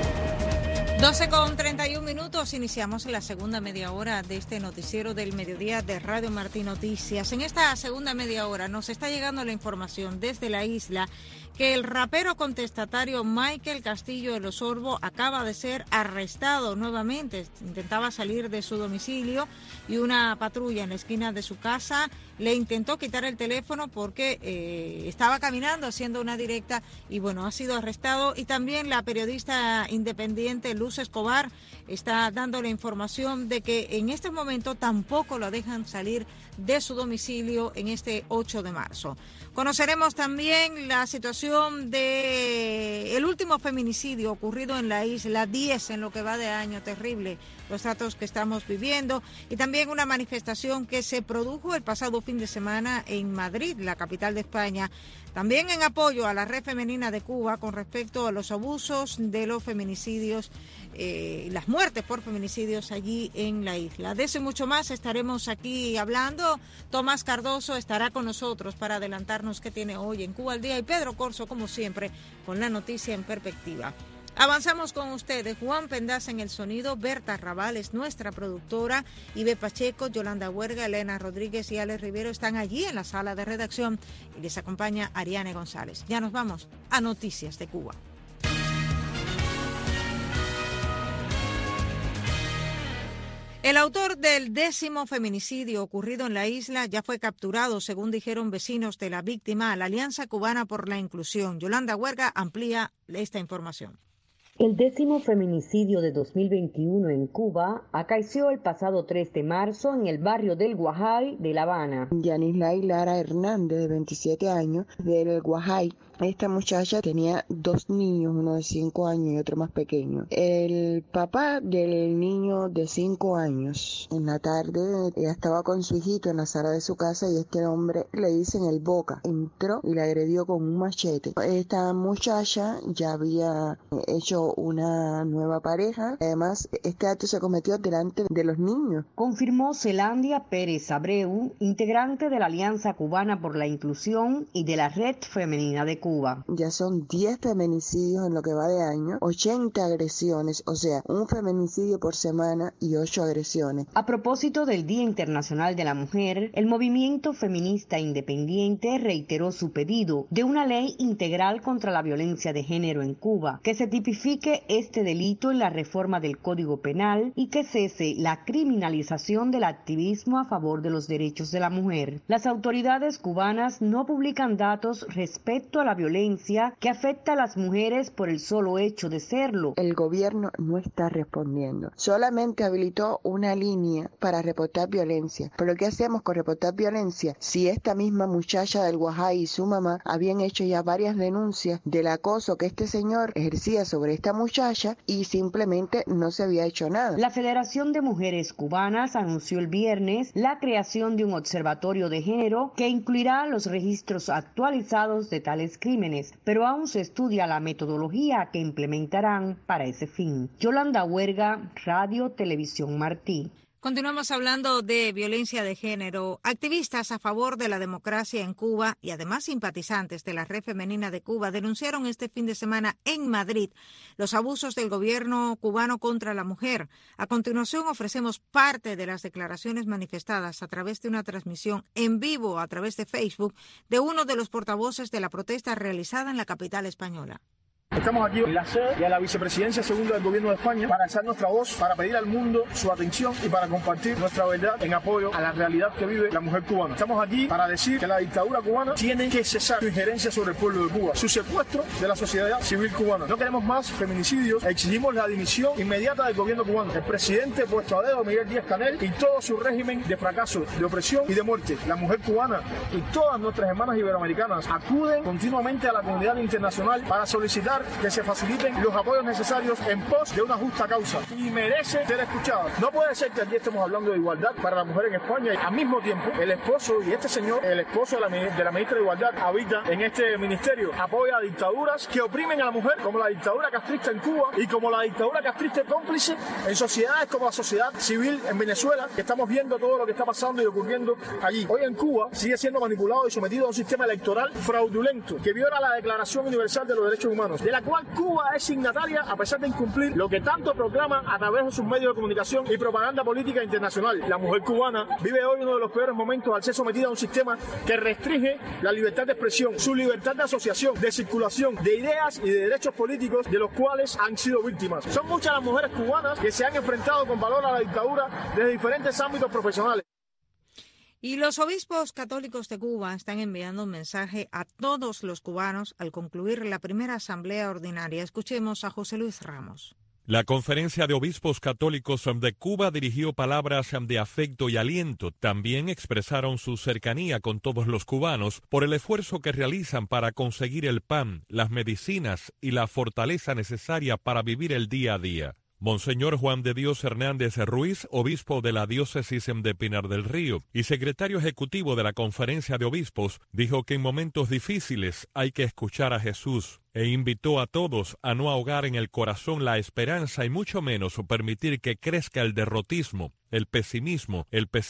12:31, iniciamos la segunda media hora de este noticiero del mediodía de Radio Martí Noticias. En esta segunda media hora nos está llegando la información desde la isla que el rapero contestatario Michael Castillo El Osorbo acaba de ser arrestado nuevamente. Intentaba salir de su domicilio y una patrulla en la esquina de su casa le intentó quitar el teléfono porque estaba caminando haciendo una directa y bueno, ha sido arrestado. Y también la periodista independiente Luz Escobar está dando la información de que en este momento tampoco lo dejan salir de su domicilio en este 8 de marzo. Conoceremos también la situación de el último feminicidio ocurrido en la isla, 10 en lo que va de año, terrible los datos que estamos viviendo, y también una manifestación que se produjo el pasado fin de semana en Madrid, la capital de España, también en apoyo a la Red Femenina de Cuba con respecto a los abusos de los feminicidios, las muertes por feminicidios allí en la isla. De eso y mucho más estaremos aquí hablando. Tomás Cardoso estará con nosotros para adelantarnos qué tiene hoy en Cuba al Día, y Pedro Corso, como siempre, con la noticia en perspectiva. Avanzamos con ustedes. Juan Pendaza en el sonido, Berta Raval es nuestra productora, Ibe Pacheco, Yolanda Huerga, Elena Rodríguez y Alex Rivero están allí en la sala de redacción y les acompaña Ariane González. Ya nos vamos a Noticias de Cuba. El autor del 10º feminicidio ocurrido en la isla ya fue capturado, según dijeron vecinos de la víctima, a la Alianza Cubana por la Inclusión. Yolanda Huerga amplía esta información. El 10º feminicidio de 2021 en Cuba acaeció el pasado 3 de marzo en el barrio del Guajay de La Habana. Yanislay Lara Hernández, de 27 años, del Guajay. Esta muchacha tenía 2 niños, uno de 5 años y otro más pequeño. El papá del niño de 5 años, en la tarde, ella estaba con su hijito en la sala de su casa y este hombre, le dicen el Boca, entró y la agredió con un machete. Esta muchacha ya había hecho buscando una nueva pareja. Además, este acto se cometió delante de los niños. Confirmó Zelandia Pérez Abreu, integrante de la Alianza Cubana por la Inclusión y de la Red Femenina de Cuba. Ya son 10 feminicidios en lo que va de año, 80 agresiones, o sea, un feminicidio por semana y 8 agresiones. A propósito del Día Internacional de la Mujer, el movimiento feminista independiente reiteró su pedido de una ley integral contra la violencia de género en Cuba, que se tipifique este delito en la reforma del Código Penal y que cese la criminalización del activismo a favor de los derechos de la mujer. Las autoridades cubanas no publican datos respecto a la violencia que afecta a las mujeres por el solo hecho de serlo. El gobierno no está respondiendo. Solamente habilitó una línea para reportar violencia. Pero ¿qué hacemos con reportar violencia si esta misma muchacha del Guajay y su mamá habían hecho ya varias denuncias del acoso que este señor ejercía sobre esta muchacha y simplemente no se había hecho nada? La Federación de Mujeres Cubanas anunció el viernes la creación de un observatorio de género que incluirá los registros actualizados de tales crímenes, pero aún se estudia la metodología que implementarán para ese fin. Yolanda Huerga, Radio Televisión Martí. Continuamos hablando de violencia de género. Activistas a favor de la democracia en Cuba y además simpatizantes de la Red Femenina de Cuba denunciaron este fin de semana en Madrid los abusos del gobierno cubano contra la mujer. A continuación ofrecemos parte de las declaraciones manifestadas a través de una transmisión en vivo a través de Facebook de uno de los portavoces de la protesta realizada en la capital española. Estamos aquí en la sede de la vicepresidencia segunda del gobierno de España para alzar nuestra voz, para pedir al mundo su atención y para compartir nuestra verdad en apoyo a la realidad que vive la mujer cubana. Estamos aquí para decir que la dictadura cubana tiene que cesar su injerencia sobre el pueblo de Cuba, su secuestro de la sociedad civil cubana. No queremos más feminicidios, exigimos la dimisión inmediata del gobierno cubano. El presidente puesto a dedo, Miguel Díaz-Canel, y todo su régimen de fracaso, de opresión y de muerte. La mujer cubana y todas nuestras hermanas iberoamericanas acuden continuamente a la comunidad internacional para solicitar que se faciliten los apoyos necesarios en pos de una justa causa y merece ser escuchada. No puede ser que aquí estemos hablando de igualdad para la mujer en España y al mismo tiempo el esposo y este señor, el esposo de la ministra de Igualdad, habita en este ministerio, apoya a dictaduras que oprimen a la mujer, como la dictadura castrista en Cuba y como la dictadura castrista cómplice en sociedades como la sociedad civil en Venezuela, que estamos viendo todo lo que está pasando y ocurriendo allí. Hoy en Cuba sigue siendo manipulado y sometido a un sistema electoral fraudulento que viola la Declaración Universal de los Derechos Humanos, de la cual Cuba es signataria a pesar de incumplir lo que tanto proclama a través de sus medios de comunicación y propaganda política internacional. La mujer cubana vive hoy uno de los peores momentos al ser sometida a un sistema que restringe la libertad de expresión, su libertad de asociación, de circulación, de ideas y de derechos políticos de los cuales han sido víctimas. Son muchas las mujeres cubanas que se han enfrentado con valor a la dictadura desde diferentes ámbitos profesionales. Y los obispos católicos de Cuba están enviando un mensaje a todos los cubanos al concluir la primera asamblea ordinaria. Escuchemos a José Luis Ramos. La Conferencia de Obispos Católicos de Cuba dirigió palabras de afecto y aliento. También expresaron su cercanía con todos los cubanos por el esfuerzo que realizan para conseguir el pan, las medicinas y la fortaleza necesaria para vivir el día a día. Monseñor Juan de Dios Hernández Ruiz, obispo de la diócesis de Pinar del Río y secretario ejecutivo de la Conferencia de Obispos, dijo que en momentos difíciles hay que escuchar a Jesús e invitó a todos a no ahogar en el corazón la esperanza y mucho menos permitir que crezca el derrotismo, el pesimismo,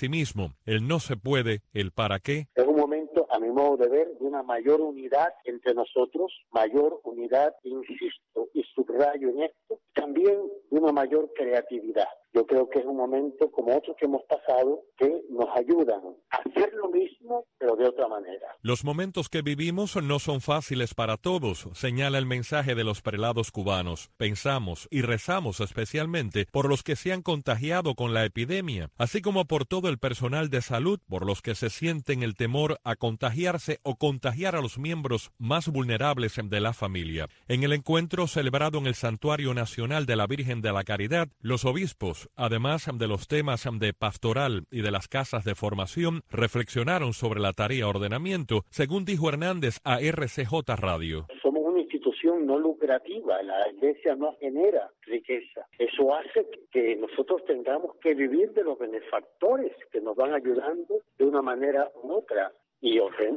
el no se puede, el para qué. Es un momento, a mi modo de ver, de una mayor unidad entre nosotros, mayor unidad, insisto y subrayo en esto, también de una mayor creatividad. Yo creo que es un momento, como otros que hemos pasado, que nos ayudan a hacer lo mismo, pero de otra manera. Los momentos que vivimos no son fáciles para todos, señala el mensaje de los prelados cubanos. Pensamos y rezamos especialmente por los que se han contagiado con la epidemia, así como por todo el personal de salud, por los que se sienten el temor a contagiarse o contagiar a los miembros más vulnerables de la familia. En el encuentro celebrado en el Santuario Nacional de la Virgen de la Caridad, los obispos, además de los temas de pastoral y de las casas de formación, reflexionaron sobre la tarea ordenamiento, según dijo Hernández a RCJ Radio. Somos una institución no lucrativa, la iglesia no genera riqueza. Eso hace que nosotros tengamos que vivir de los benefactores que nos van ayudando de una manera u otra. y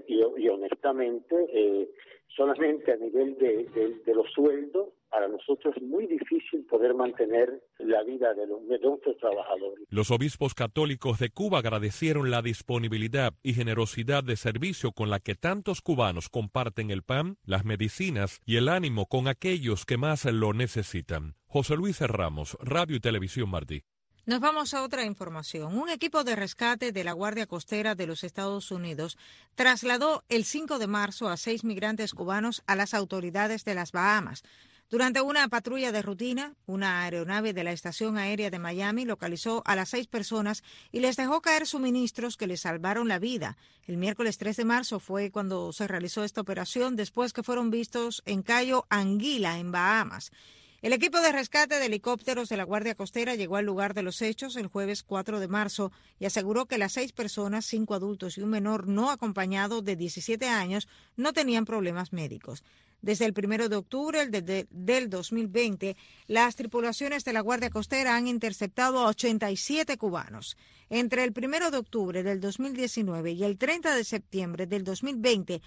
honestamente, solamente a nivel de los sueldos, para nosotros es muy difícil poder mantener la vida de nuestros trabajadores. Los obispos católicos de Cuba agradecieron la disponibilidad y generosidad de servicio con la que tantos cubanos comparten el pan, las medicinas y el ánimo con aquellos que más lo necesitan. José Luis Ramos, Radio y Televisión Martí. Nos vamos a otra información. Un equipo de rescate de la Guardia Costera de los Estados Unidos trasladó el 5 de marzo a 6 migrantes cubanos a las autoridades de las Bahamas. Durante una patrulla de rutina, una aeronave de la Estación Aérea de Miami localizó a las 6 personas y les dejó caer suministros que les salvaron la vida. El miércoles 3 de marzo fue cuando se realizó esta operación, después que fueron vistos en Cayo Anguila, en Bahamas. El equipo de rescate de helicópteros de la Guardia Costera llegó al lugar de los hechos el jueves 4 de marzo y aseguró que las 6 personas, 5 adultos y un menor no acompañado de 17 años, no tenían problemas médicos. Desde el 1 de octubre del 2020, las tripulaciones de la Guardia Costera han interceptado a 87 cubanos. Entre el 1 de octubre del 2019 y el 30 de septiembre del 2020,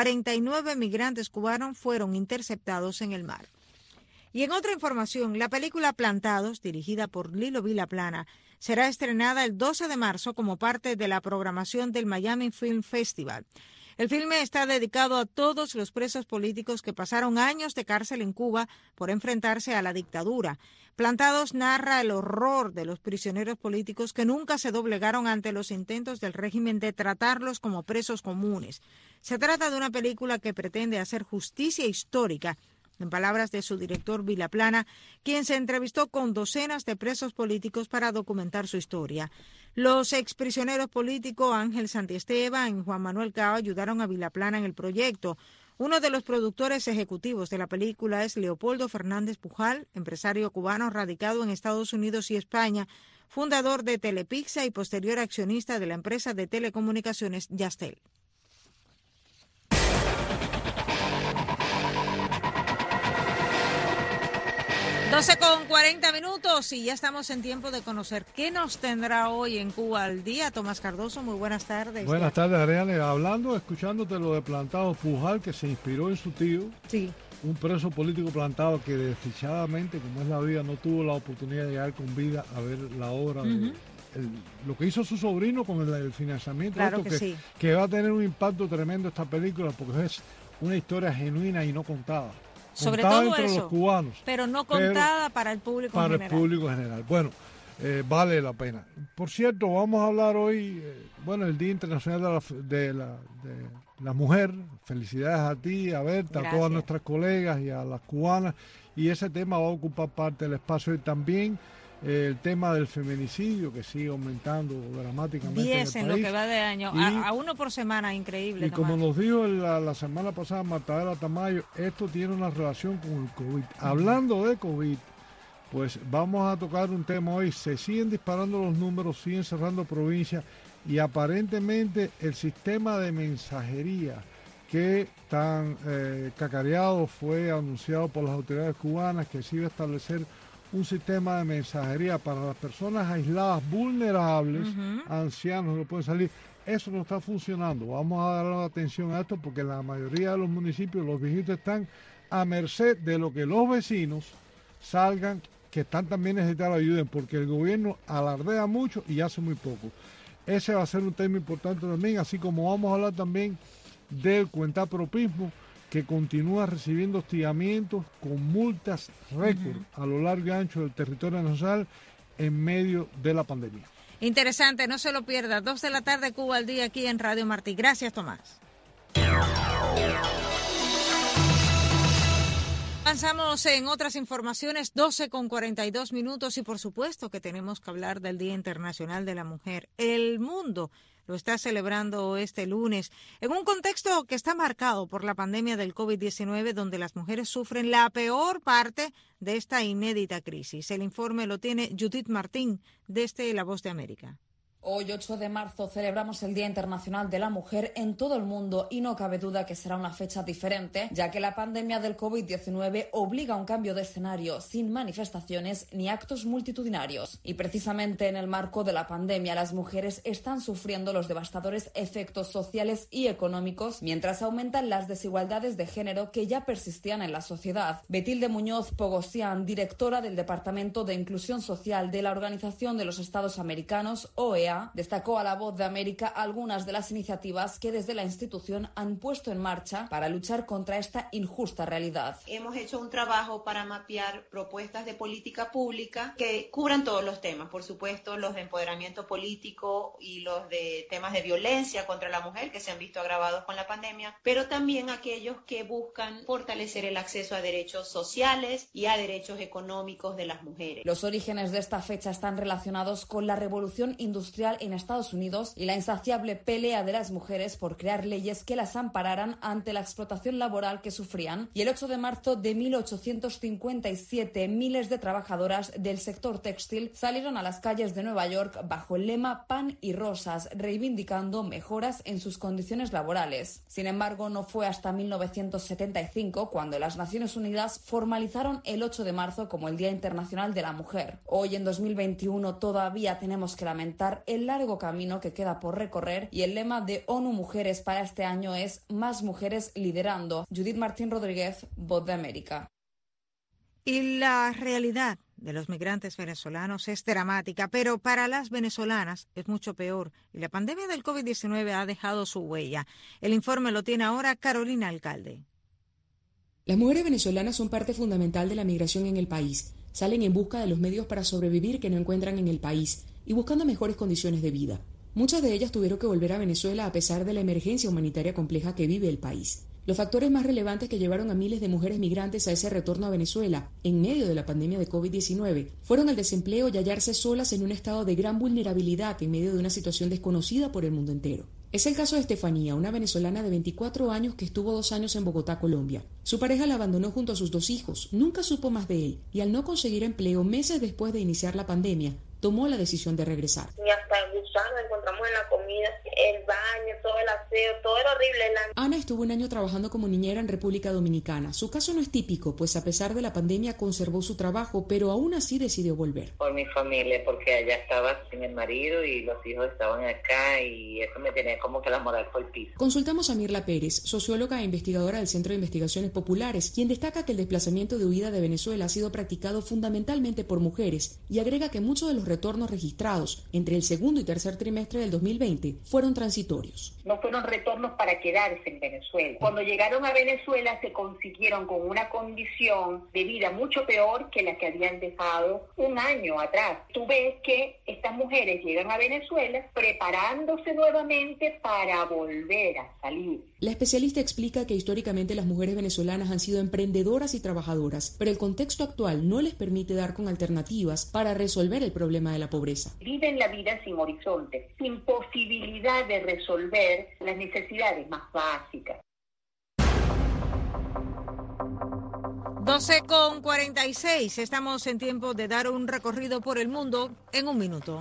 49 migrantes cubanos fueron interceptados en el mar. Y en otra información, la película Plantados, dirigida por Lilo Vilaplana, será estrenada el 12 de marzo como parte de la programación del Miami Film Festival. El filme está dedicado a todos los presos políticos que pasaron años de cárcel en Cuba por enfrentarse a la dictadura. Plantados narra el horror de los prisioneros políticos que nunca se doblegaron ante los intentos del régimen de tratarlos como presos comunes. Se trata de una película que pretende hacer justicia histórica, en palabras de su director Vilaplana, quien se entrevistó con docenas de presos políticos para documentar su historia. Los exprisioneros políticos Ángel Santiesteban y Juan Manuel Cao ayudaron a Vilaplana en el proyecto. Uno de los productores ejecutivos de la película es Leopoldo Fernández Pujal, empresario cubano radicado en Estados Unidos y España, fundador de Telepizza y posterior accionista de la empresa de telecomunicaciones Yastel. 12:40 y ya estamos en tiempo de conocer qué nos tendrá hoy en Cuba al día. Tomás Cardoso, muy buenas tardes. Buenas tardes, Ariane. Escuchándote lo de Plantados, Pujal, que se inspiró en su tío. Sí. Un preso político plantado que desdichadamente, como es la vida, no tuvo la oportunidad de llegar con vida a ver la obra de lo que hizo su sobrino con el financiamiento. Claro esto, que sí. Que va a tener un impacto tremendo esta película porque es una historia genuina y no contada. Sobre contada todo entre eso, los cubanos, pero no contada para el público para general. el público general. Bueno, vale la pena. Por cierto, vamos a hablar hoy, el Día Internacional de la Mujer. Felicidades a ti, a Berta, a todas nuestras colegas y a las cubanas. Y ese tema va a ocupar parte del espacio y también el tema del feminicidio, que sigue aumentando dramáticamente 10 en el lo país. que va de año, a uno por semana, increíble. Y como nos dijo la semana pasada Marta Tamayo, esto tiene una relación con el COVID. Hablando de COVID, pues vamos a tocar un tema hoy. Se siguen disparando los números, siguen cerrando provincias y aparentemente el sistema de mensajería que tan cacareado fue anunciado por las autoridades cubanas, que se iba a establecer un sistema de mensajería para las personas aisladas, vulnerables, ancianos, no pueden salir. Eso no está funcionando. Vamos a dar atención a esto porque en la mayoría de los municipios los viejitos están a merced de lo que los vecinos salgan, que están también necesitando ayuda, porque el gobierno alardea mucho y hace muy poco. Ese va a ser un tema importante también, así como vamos a hablar también del cuentapropismo, que continúa recibiendo hostigamientos con multas récord a lo largo y ancho del territorio nacional en medio de la pandemia. Interesante, no se lo pierda. 2 de la tarde, Cuba al día, aquí en Radio Martí. Gracias, Tomás. Avanzamos en otras informaciones, 12:42 y por supuesto que tenemos que hablar del Día Internacional de la Mujer. El mundo lo está celebrando este lunes en un contexto que está marcado por la pandemia del COVID-19, donde las mujeres sufren la peor parte de esta inédita crisis. El informe lo tiene Judith Martín desde La Voz de América. Hoy, 8 de marzo, celebramos el Día Internacional de la Mujer en todo el mundo y no cabe duda que será una fecha diferente, ya que la pandemia del COVID-19 obliga a un cambio de escenario sin manifestaciones ni actos multitudinarios. Y precisamente en el marco de la pandemia, las mujeres están sufriendo los devastadores efectos sociales y económicos, mientras aumentan las desigualdades de género que ya persistían en la sociedad. Betilde Muñoz Pogosian, directora del Departamento de Inclusión Social de la Organización de los Estados Americanos, OEA, destacó a La Voz de América algunas de las iniciativas que desde la institución han puesto en marcha para luchar contra esta injusta realidad. Hemos hecho un trabajo para mapear propuestas de política pública que cubran todos los temas, por supuesto los de empoderamiento político y los de temas de violencia contra la mujer que se han visto agravados con la pandemia, pero también aquellos que buscan fortalecer el acceso a derechos sociales y a derechos económicos de las mujeres. Los orígenes de esta fecha están relacionados con la revolución industrial en Estados Unidos y la insaciable pelea de las mujeres por crear leyes que las ampararan ante la explotación laboral que sufrían. Y el 8 de marzo de 1857, miles de trabajadoras del sector textil salieron a las calles de Nueva York bajo el lema Pan y Rosas, reivindicando mejoras en sus condiciones laborales. Sin embargo, no fue hasta 1975 cuando las Naciones Unidas formalizaron el 8 de marzo como el Día Internacional de la Mujer. Hoy, en 2021, todavía tenemos que lamentar el largo camino que queda por recorrer y el lema de ONU Mujeres para este año es Más mujeres liderando. Judith Martín Rodríguez, Voz de América. Y la realidad de los migrantes venezolanos es dramática, pero para las venezolanas es mucho peor y la pandemia del COVID-19 ha dejado su huella. El informe lo tiene ahora Carolina Alcalde. Las mujeres venezolanas son parte fundamental de la migración en el país. Salen en busca de los medios para sobrevivir que no encuentran en el país y buscando mejores condiciones de vida. Muchas de ellas tuvieron que volver a Venezuela a pesar de la emergencia humanitaria compleja que vive el país. Los factores más relevantes que llevaron a miles de mujeres migrantes a ese retorno a Venezuela en medio de la pandemia de COVID-19 fueron el desempleo y hallarse solas en un estado de gran vulnerabilidad en medio de una situación desconocida por el mundo entero. Es el caso de Estefanía, una venezolana de 24 años que estuvo 2 años en Bogotá, Colombia. Su pareja la abandonó junto a sus 2 hijos, nunca supo más de él y al no conseguir empleo meses después de iniciar la pandemia, tomó la decisión de regresar. Ni hasta el gusano encontramos en la comida, el baño, todo el aseo, todo era horrible. Ana estuvo 1 año trabajando como niñera en República Dominicana. Su caso no es típico, pues a pesar de la pandemia conservó su trabajo, pero aún así decidió volver. Por mi familia, porque allá estaba sin el marido y los hijos estaban acá y eso me tenía como que la moral por el piso. Consultamos a Mirla Pérez, socióloga e investigadora del Centro de Investigaciones Populares, quien destaca que el desplazamiento de huida de Venezuela ha sido practicado fundamentalmente por mujeres y agrega que muchos de los retornos registrados entre el segundo y tercer trimestre del 2020 fueron transitorios. No fueron retornos para quedarse en Venezuela. Cuando llegaron a Venezuela se consiguieron con una condición de vida mucho peor que la que habían dejado 1 año atrás. Tú ves que estas mujeres llegan a Venezuela preparándose nuevamente para volver a salir. La especialista explica que históricamente las mujeres venezolanas han sido emprendedoras y trabajadoras, pero el contexto actual no les permite dar con alternativas para resolver el problema de la pobreza. Viven la vida sin horizonte, sin posibilidad de resolver las necesidades más básicas. 12:46. Estamos en tiempo de dar un recorrido por el mundo en 1 minuto.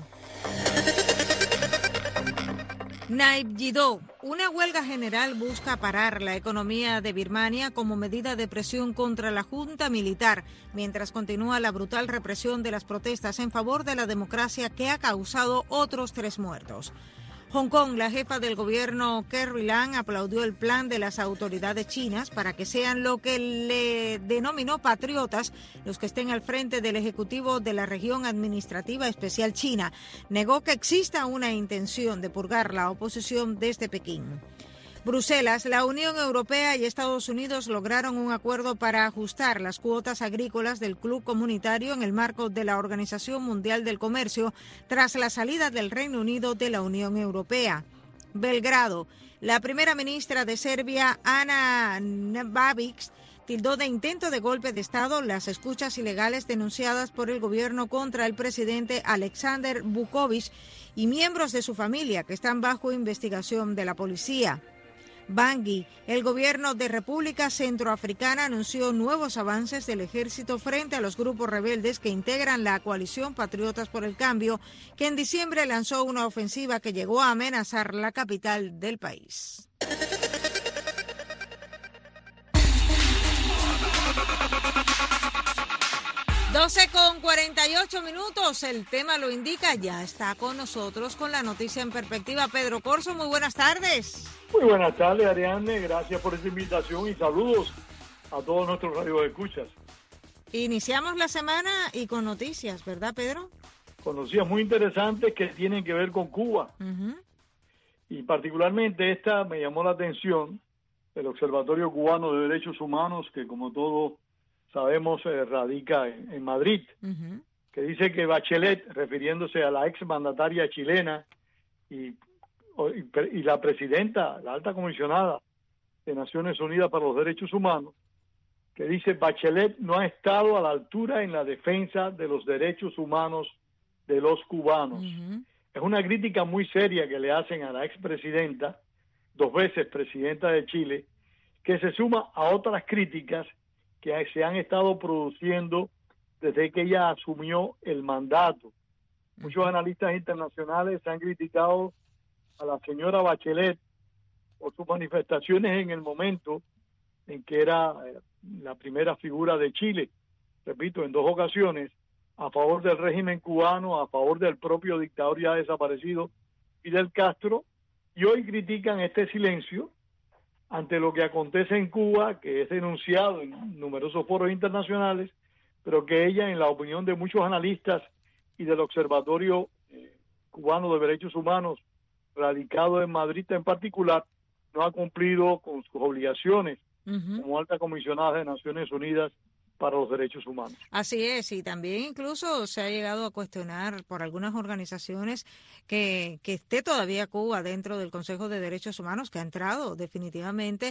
Naypyidaw, una huelga general busca parar la economía de Birmania como medida de presión contra la junta militar, mientras continúa la brutal represión de las protestas en favor de la democracia que ha causado otros 3 muertos. Hong Kong, la jefa del gobierno Carrie Lam aplaudió el plan de las autoridades chinas para que sean lo que le denominó patriotas los que estén al frente del Ejecutivo de la Región Administrativa Especial China. Negó que exista una intención de purgar la oposición desde Pekín. Bruselas, la Unión Europea y Estados Unidos lograron un acuerdo para ajustar las cuotas agrícolas del Club Comunitario en el marco de la Organización Mundial del Comercio tras la salida del Reino Unido de la Unión Europea. Belgrado, la primera ministra de Serbia, Ana Babić, tildó de intento de golpe de Estado las escuchas ilegales denunciadas por el gobierno contra el presidente Aleksandar Vučić y miembros de su familia que están bajo investigación de la policía. Bangui. El gobierno de República Centroafricana anunció nuevos avances del ejército frente a los grupos rebeldes que integran la coalición Patriotas por el Cambio, que en diciembre lanzó una ofensiva que llegó a amenazar la capital del país. Con 48 minutos, el tema lo indica, ya está con nosotros con la noticia en perspectiva Pedro Corzo. Muy buenas tardes. Muy buenas tardes, Ariadne, gracias por esta invitación y saludos a todos nuestros radioescuchas. Iniciamos la semana y con noticias, ¿verdad, Pedro? Con noticias muy interesantes que tienen que ver con Cuba. Y particularmente esta me llamó la atención, el Observatorio Cubano de Derechos Humanos, que como todos sabemos radica en Madrid, que dice que Bachelet, refiriéndose a la exmandataria chilena y la presidenta, la alta comisionada de Naciones Unidas para los Derechos Humanos, que dice Bachelet no ha estado a la altura en la defensa de los derechos humanos de los cubanos. Es una crítica muy seria que le hacen a la expresidenta, 2 veces presidenta de Chile, que se suma a otras críticas que se han estado produciendo desde que ella asumió el mandato. Muchos analistas internacionales han criticado a la señora Bachelet por sus manifestaciones en el momento en que era la primera figura de Chile, repito, en 2 ocasiones, a favor del régimen cubano, a favor del propio dictador ya desaparecido Fidel Castro, y hoy critican este silencio ante lo que acontece en Cuba, que es denunciado en numerosos foros internacionales, pero que ella, en la opinión de muchos analistas y del Observatorio Cubano de Derechos Humanos, radicado en Madrid en particular, no ha cumplido con sus obligaciones como alta comisionada de Naciones Unidas para los Derechos Humanos. Así es, y también incluso se ha llegado a cuestionar por algunas organizaciones que esté todavía Cuba dentro del Consejo de Derechos Humanos, que ha entrado definitivamente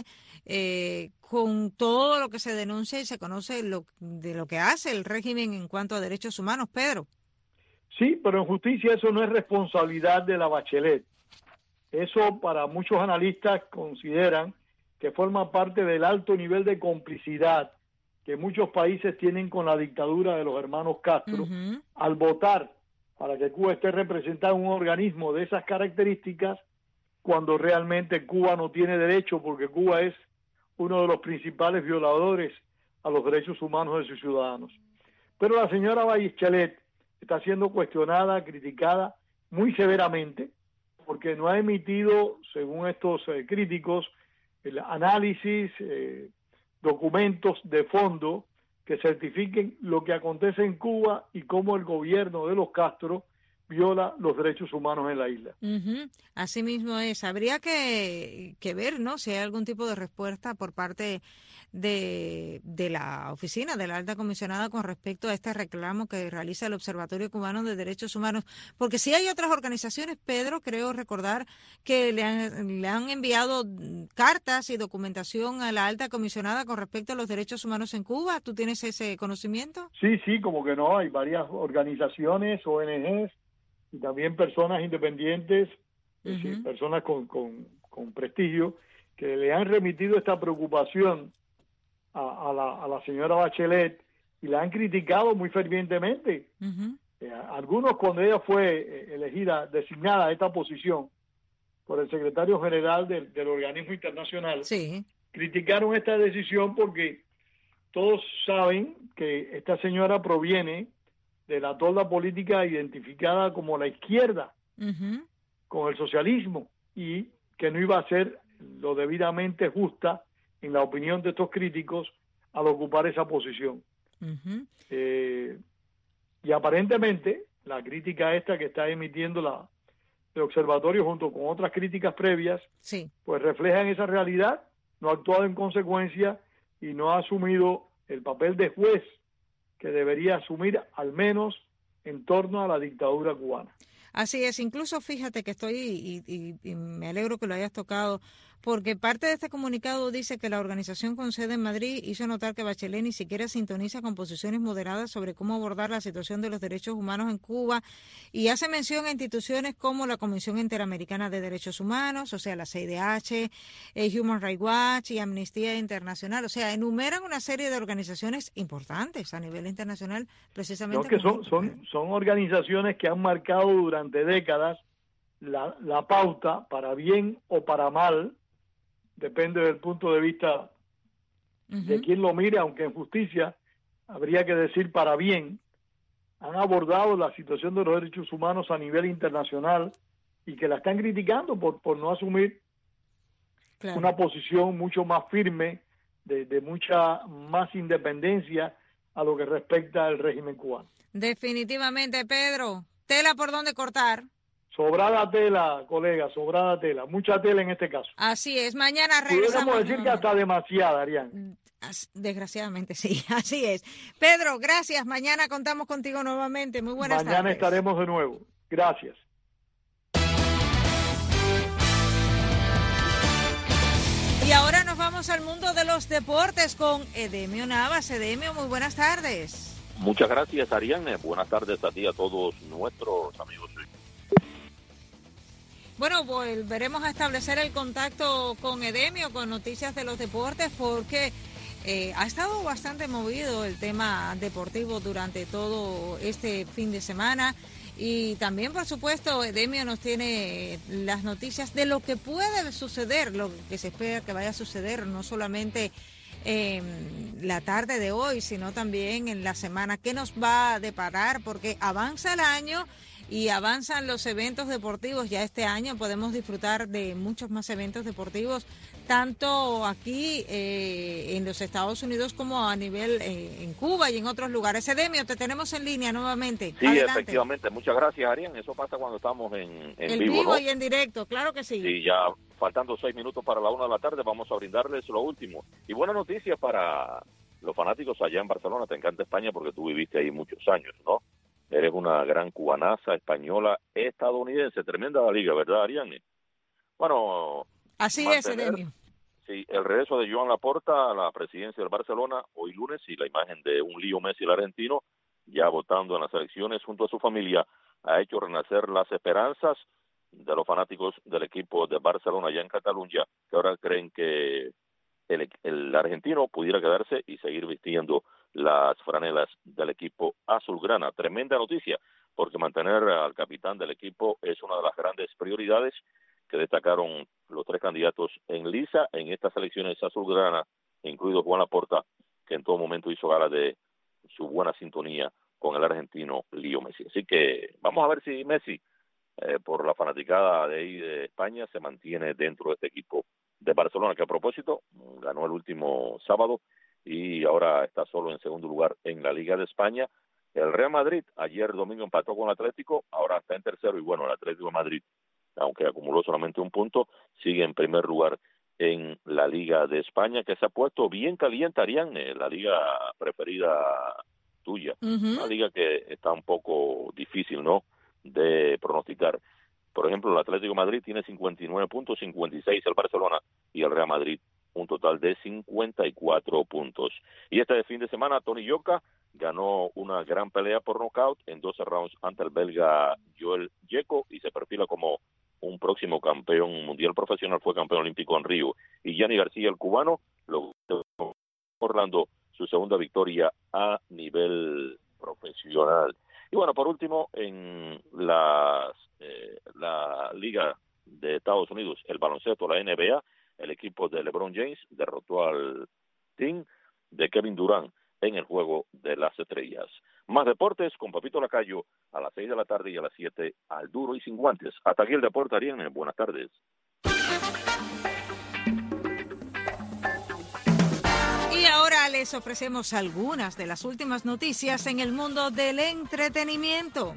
con todo lo que se denuncia y se conoce de lo que hace el régimen en cuanto a derechos humanos, Pedro. Sí, pero en justicia eso no es responsabilidad de la Bachelet. Eso para muchos analistas consideran que forma parte del alto nivel de complicidad que muchos países tienen con la dictadura de los hermanos Castro, al votar para que Cuba esté representada en un organismo de esas características, cuando realmente Cuba no tiene derecho, porque Cuba es uno de los principales violadores a los derechos humanos de sus ciudadanos. Pero la señora Bachelet está siendo cuestionada, criticada muy severamente, porque no ha emitido, según estos críticos, el análisis, documentos de fondo que certifiquen lo que acontece en Cuba y cómo el gobierno de los Castro viola los derechos humanos en la isla. Así mismo es. Habría que ver, ¿no?, si hay algún tipo de respuesta por parte de la oficina de la alta comisionada con respecto a este reclamo que realiza el Observatorio Cubano de Derechos Humanos, porque sí hay otras organizaciones, Pedro, creo recordar que le han enviado cartas y documentación a la alta comisionada con respecto a los derechos humanos en Cuba. ¿Tú tienes ese conocimiento? Sí, como que no, hay varias organizaciones, ONGs, y también personas independientes, es decir, personas con prestigio, que le han remitido esta preocupación a la señora Bachelet y la han criticado muy fervientemente. Algunos, cuando ella fue elegida, designada a esta posición por el secretario general del organismo internacional, criticaron esta decisión porque todos saben que esta señora proviene de la tolda política identificada como la izquierda, con el socialismo, y que no iba a ser lo debidamente justa, en la opinión de estos críticos, al ocupar esa posición. Y aparentemente, la crítica esta que está emitiendo el observatorio junto con otras críticas previas, pues reflejan esa realidad, no ha actuado en consecuencia y no ha asumido el papel de juez que debería asumir, al menos en torno a la dictadura cubana. Así es, incluso fíjate que estoy, y me alegro que lo hayas tocado, porque parte de este comunicado dice que la organización con sede en Madrid hizo notar que Bachelet ni siquiera sintoniza con posiciones moderadas sobre cómo abordar la situación de los derechos humanos en Cuba, y hace mención a instituciones como la Comisión Interamericana de Derechos Humanos, o sea, la CIDH, Human Rights Watch y Amnistía Internacional. O sea, enumeran una serie de organizaciones importantes a nivel internacional, precisamente. Que son organizaciones que han marcado durante décadas la pauta, para bien o para mal, depende del punto de vista de quien lo mire, aunque en justicia habría que decir para bien. Han abordado la situación de los derechos humanos a nivel internacional y que la están criticando por no asumir una posición mucho más firme, de mucha más independencia a lo que respecta al régimen cubano. Definitivamente, Pedro. ¿Tela por dónde cortar? Sobrada tela, colega, sobrada tela. Mucha tela en este caso. Así es. Mañana regresamos. Podríamos decir que hasta demasiada, Arián. Desgraciadamente, sí. Así es. Pedro, gracias. Mañana contamos contigo nuevamente. Muy buenas tardes. Mañana estaremos de nuevo. Gracias. Y ahora nos vamos al mundo de los deportes con Edemio Navas. Edemio, muy buenas tardes. Muchas gracias, Ariane. Buenas tardes a ti y a todos nuestros amigos. Bueno, volveremos a establecer el contacto con Edemio, con noticias de los deportes, porque ha estado bastante movido el tema deportivo durante todo este fin de semana. Y también, por supuesto, Edemio nos tiene las noticias de lo que puede suceder, lo que se espera que vaya a suceder, no solamente la tarde de hoy, sino también en la semana. ¿Qué nos va a deparar? Porque avanza el año y avanzan los eventos deportivos. Ya este año podemos disfrutar de muchos más eventos deportivos, tanto aquí en los Estados Unidos como a nivel en Cuba y en otros lugares. Edemio, te tenemos en línea nuevamente. Sí, adelante. Efectivamente. Muchas gracias, Arián. Eso pasa cuando estamos en vivo, ¿no? Y en directo, claro que sí. Sí, ya faltando 6 minutos para la 1 de la tarde, vamos a brindarles lo último. Y buena noticia para los fanáticos allá en Barcelona. Te encanta España porque tú viviste ahí muchos años, ¿no? Eres una gran cubanaza, española, estadounidense. Tremenda la liga, ¿verdad, Ariane? Bueno, así es, Edemio. Sí, el regreso de Joan Laporta a la presidencia del Barcelona hoy lunes, y la imagen de un Leo Messi, el argentino, ya votando en las elecciones junto a su familia, ha hecho renacer las esperanzas de los fanáticos del equipo de Barcelona allá en Cataluña, que ahora creen que el argentino pudiera quedarse y seguir vistiendo las franelas del equipo azulgrana. Tremenda noticia, porque mantener al capitán del equipo es una de las grandes prioridades que destacaron los 3 candidatos en liza en estas elecciones azulgrana, incluido Joan Laporta, que en todo momento hizo gala de su buena sintonía con el argentino Leo Messi. Así que vamos a ver si Messi, por la fanaticada de ahí de España, se mantiene dentro de este equipo de Barcelona, que a propósito ganó el último sábado y ahora está solo en segundo lugar en la Liga de España. El Real Madrid ayer domingo empató con el Atlético, ahora está en tercero, y bueno, el Atlético de Madrid, aunque acumuló solamente un punto, sigue en primer lugar en la Liga de España, que se ha puesto bien caliente, Ariane, la liga preferida tuya. Una liga que está un poco difícil, ¿no?, de pronosticar. Por ejemplo, el Atlético de Madrid tiene 59 puntos, 56 el Barcelona, y el Real Madrid un total de 54 puntos. Y este fin de semana, Toni Yoka ganó una gran pelea por nocaut en 12 rounds ante el belga Joel Dzeko y se perfila como un próximo campeón mundial profesional. Fue campeón olímpico en Río. Y Gianni García, el cubano, logró Orlando su segunda victoria a nivel profesional. Y bueno, por último, en la Liga de Estados Unidos, el baloncesto, la NBA, el equipo de LeBron James derrotó al team de Kevin Durant en el Juego de las Estrellas. Más deportes con Papito Lacayo a las 6 de la tarde y a las 7 al Duro y Sin Guantes. Hasta aquí el deporte, Ariane. Buenas tardes. Y ahora les ofrecemos algunas de las últimas noticias en el mundo del entretenimiento.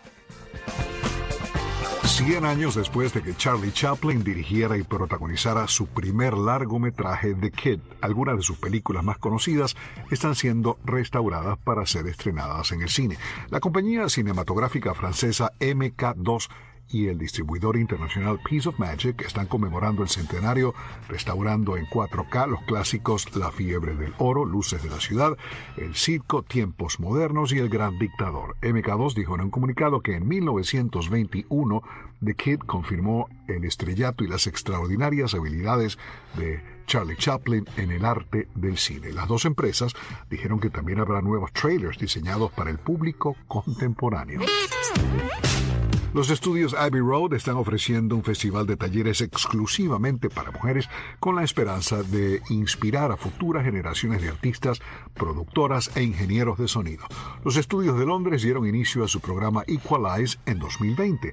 100 años después de que Charlie Chaplin dirigiera y protagonizara su primer largometraje The Kid, algunas de sus películas más conocidas están siendo restauradas para ser estrenadas en el cine. La compañía cinematográfica francesa MK2 y el distribuidor internacional Piece of Magic están conmemorando el centenario restaurando en 4K los clásicos La Fiebre del Oro, Luces de la Ciudad, El Circo, Tiempos Modernos y El Gran Dictador. MK2 dijo en un comunicado que en 1921 The Kid confirmó el estrellato y las extraordinarias habilidades de Charlie Chaplin en el arte del cine. Las dos empresas dijeron que también habrá nuevos trailers diseñados para el público contemporáneo. Los estudios Abbey Road están ofreciendo un festival de talleres exclusivamente para mujeres con la esperanza de inspirar a futuras generaciones de artistas, productoras e ingenieros de sonido. Los estudios de Londres dieron inicio a su programa Equalize en 2020.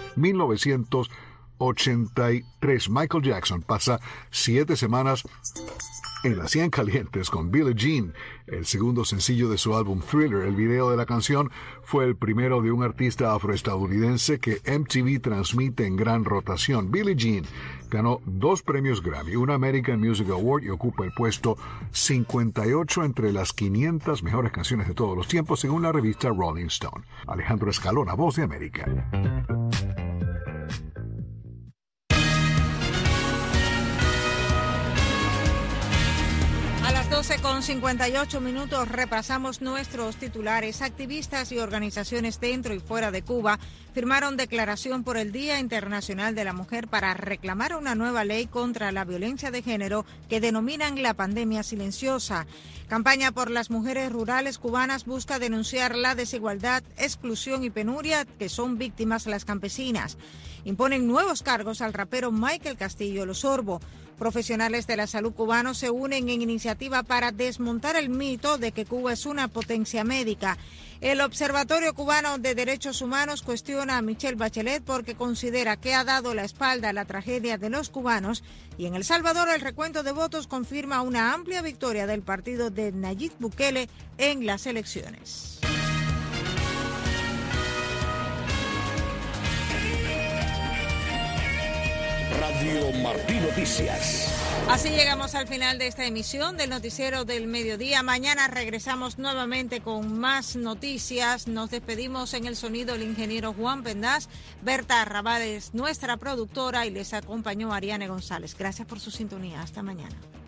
1983, Michael Jackson pasa 7 semanas en las 100 calientes con Billie Jean, el segundo sencillo de su álbum Thriller. El video de la canción fue el primero de un artista afroestadounidense que MTV transmite en gran rotación. Billie Jean ganó 2 premios Grammy, un American Music Award y ocupa el puesto 58 entre las 500 mejores canciones de todos los tiempos, según la revista Rolling Stone. Alejandro Escalona, Voz de América. A las 12:58 repasamos nuestros titulares. Activistas y organizaciones dentro y fuera de Cuba firmaron declaración por el Día Internacional de la Mujer para reclamar una nueva ley contra la violencia de género que denominan la pandemia silenciosa. Campaña por las mujeres rurales cubanas busca denunciar la desigualdad, exclusión y penuria que son víctimas las campesinas. Imponen nuevos cargos al rapero Michael Castillo Lo Sorbo. Profesionales de la salud cubanos se unen en iniciativa para desmontar el mito de que Cuba es una potencia médica. El Observatorio Cubano de Derechos Humanos cuestiona a Michelle Bachelet porque considera que ha dado la espalda a la tragedia de los cubanos, y en El Salvador el recuento de votos confirma una amplia victoria del partido de Nayib Bukele en las elecciones. Radio Martí Noticias. Así llegamos al final de esta emisión del Noticiero del Mediodía. Mañana regresamos nuevamente con más noticias. Nos despedimos en el sonido el ingeniero Juan Pendaz. Berta Arrabal es nuestra productora y les acompañó Ariane González. Gracias por su sintonía. Hasta mañana.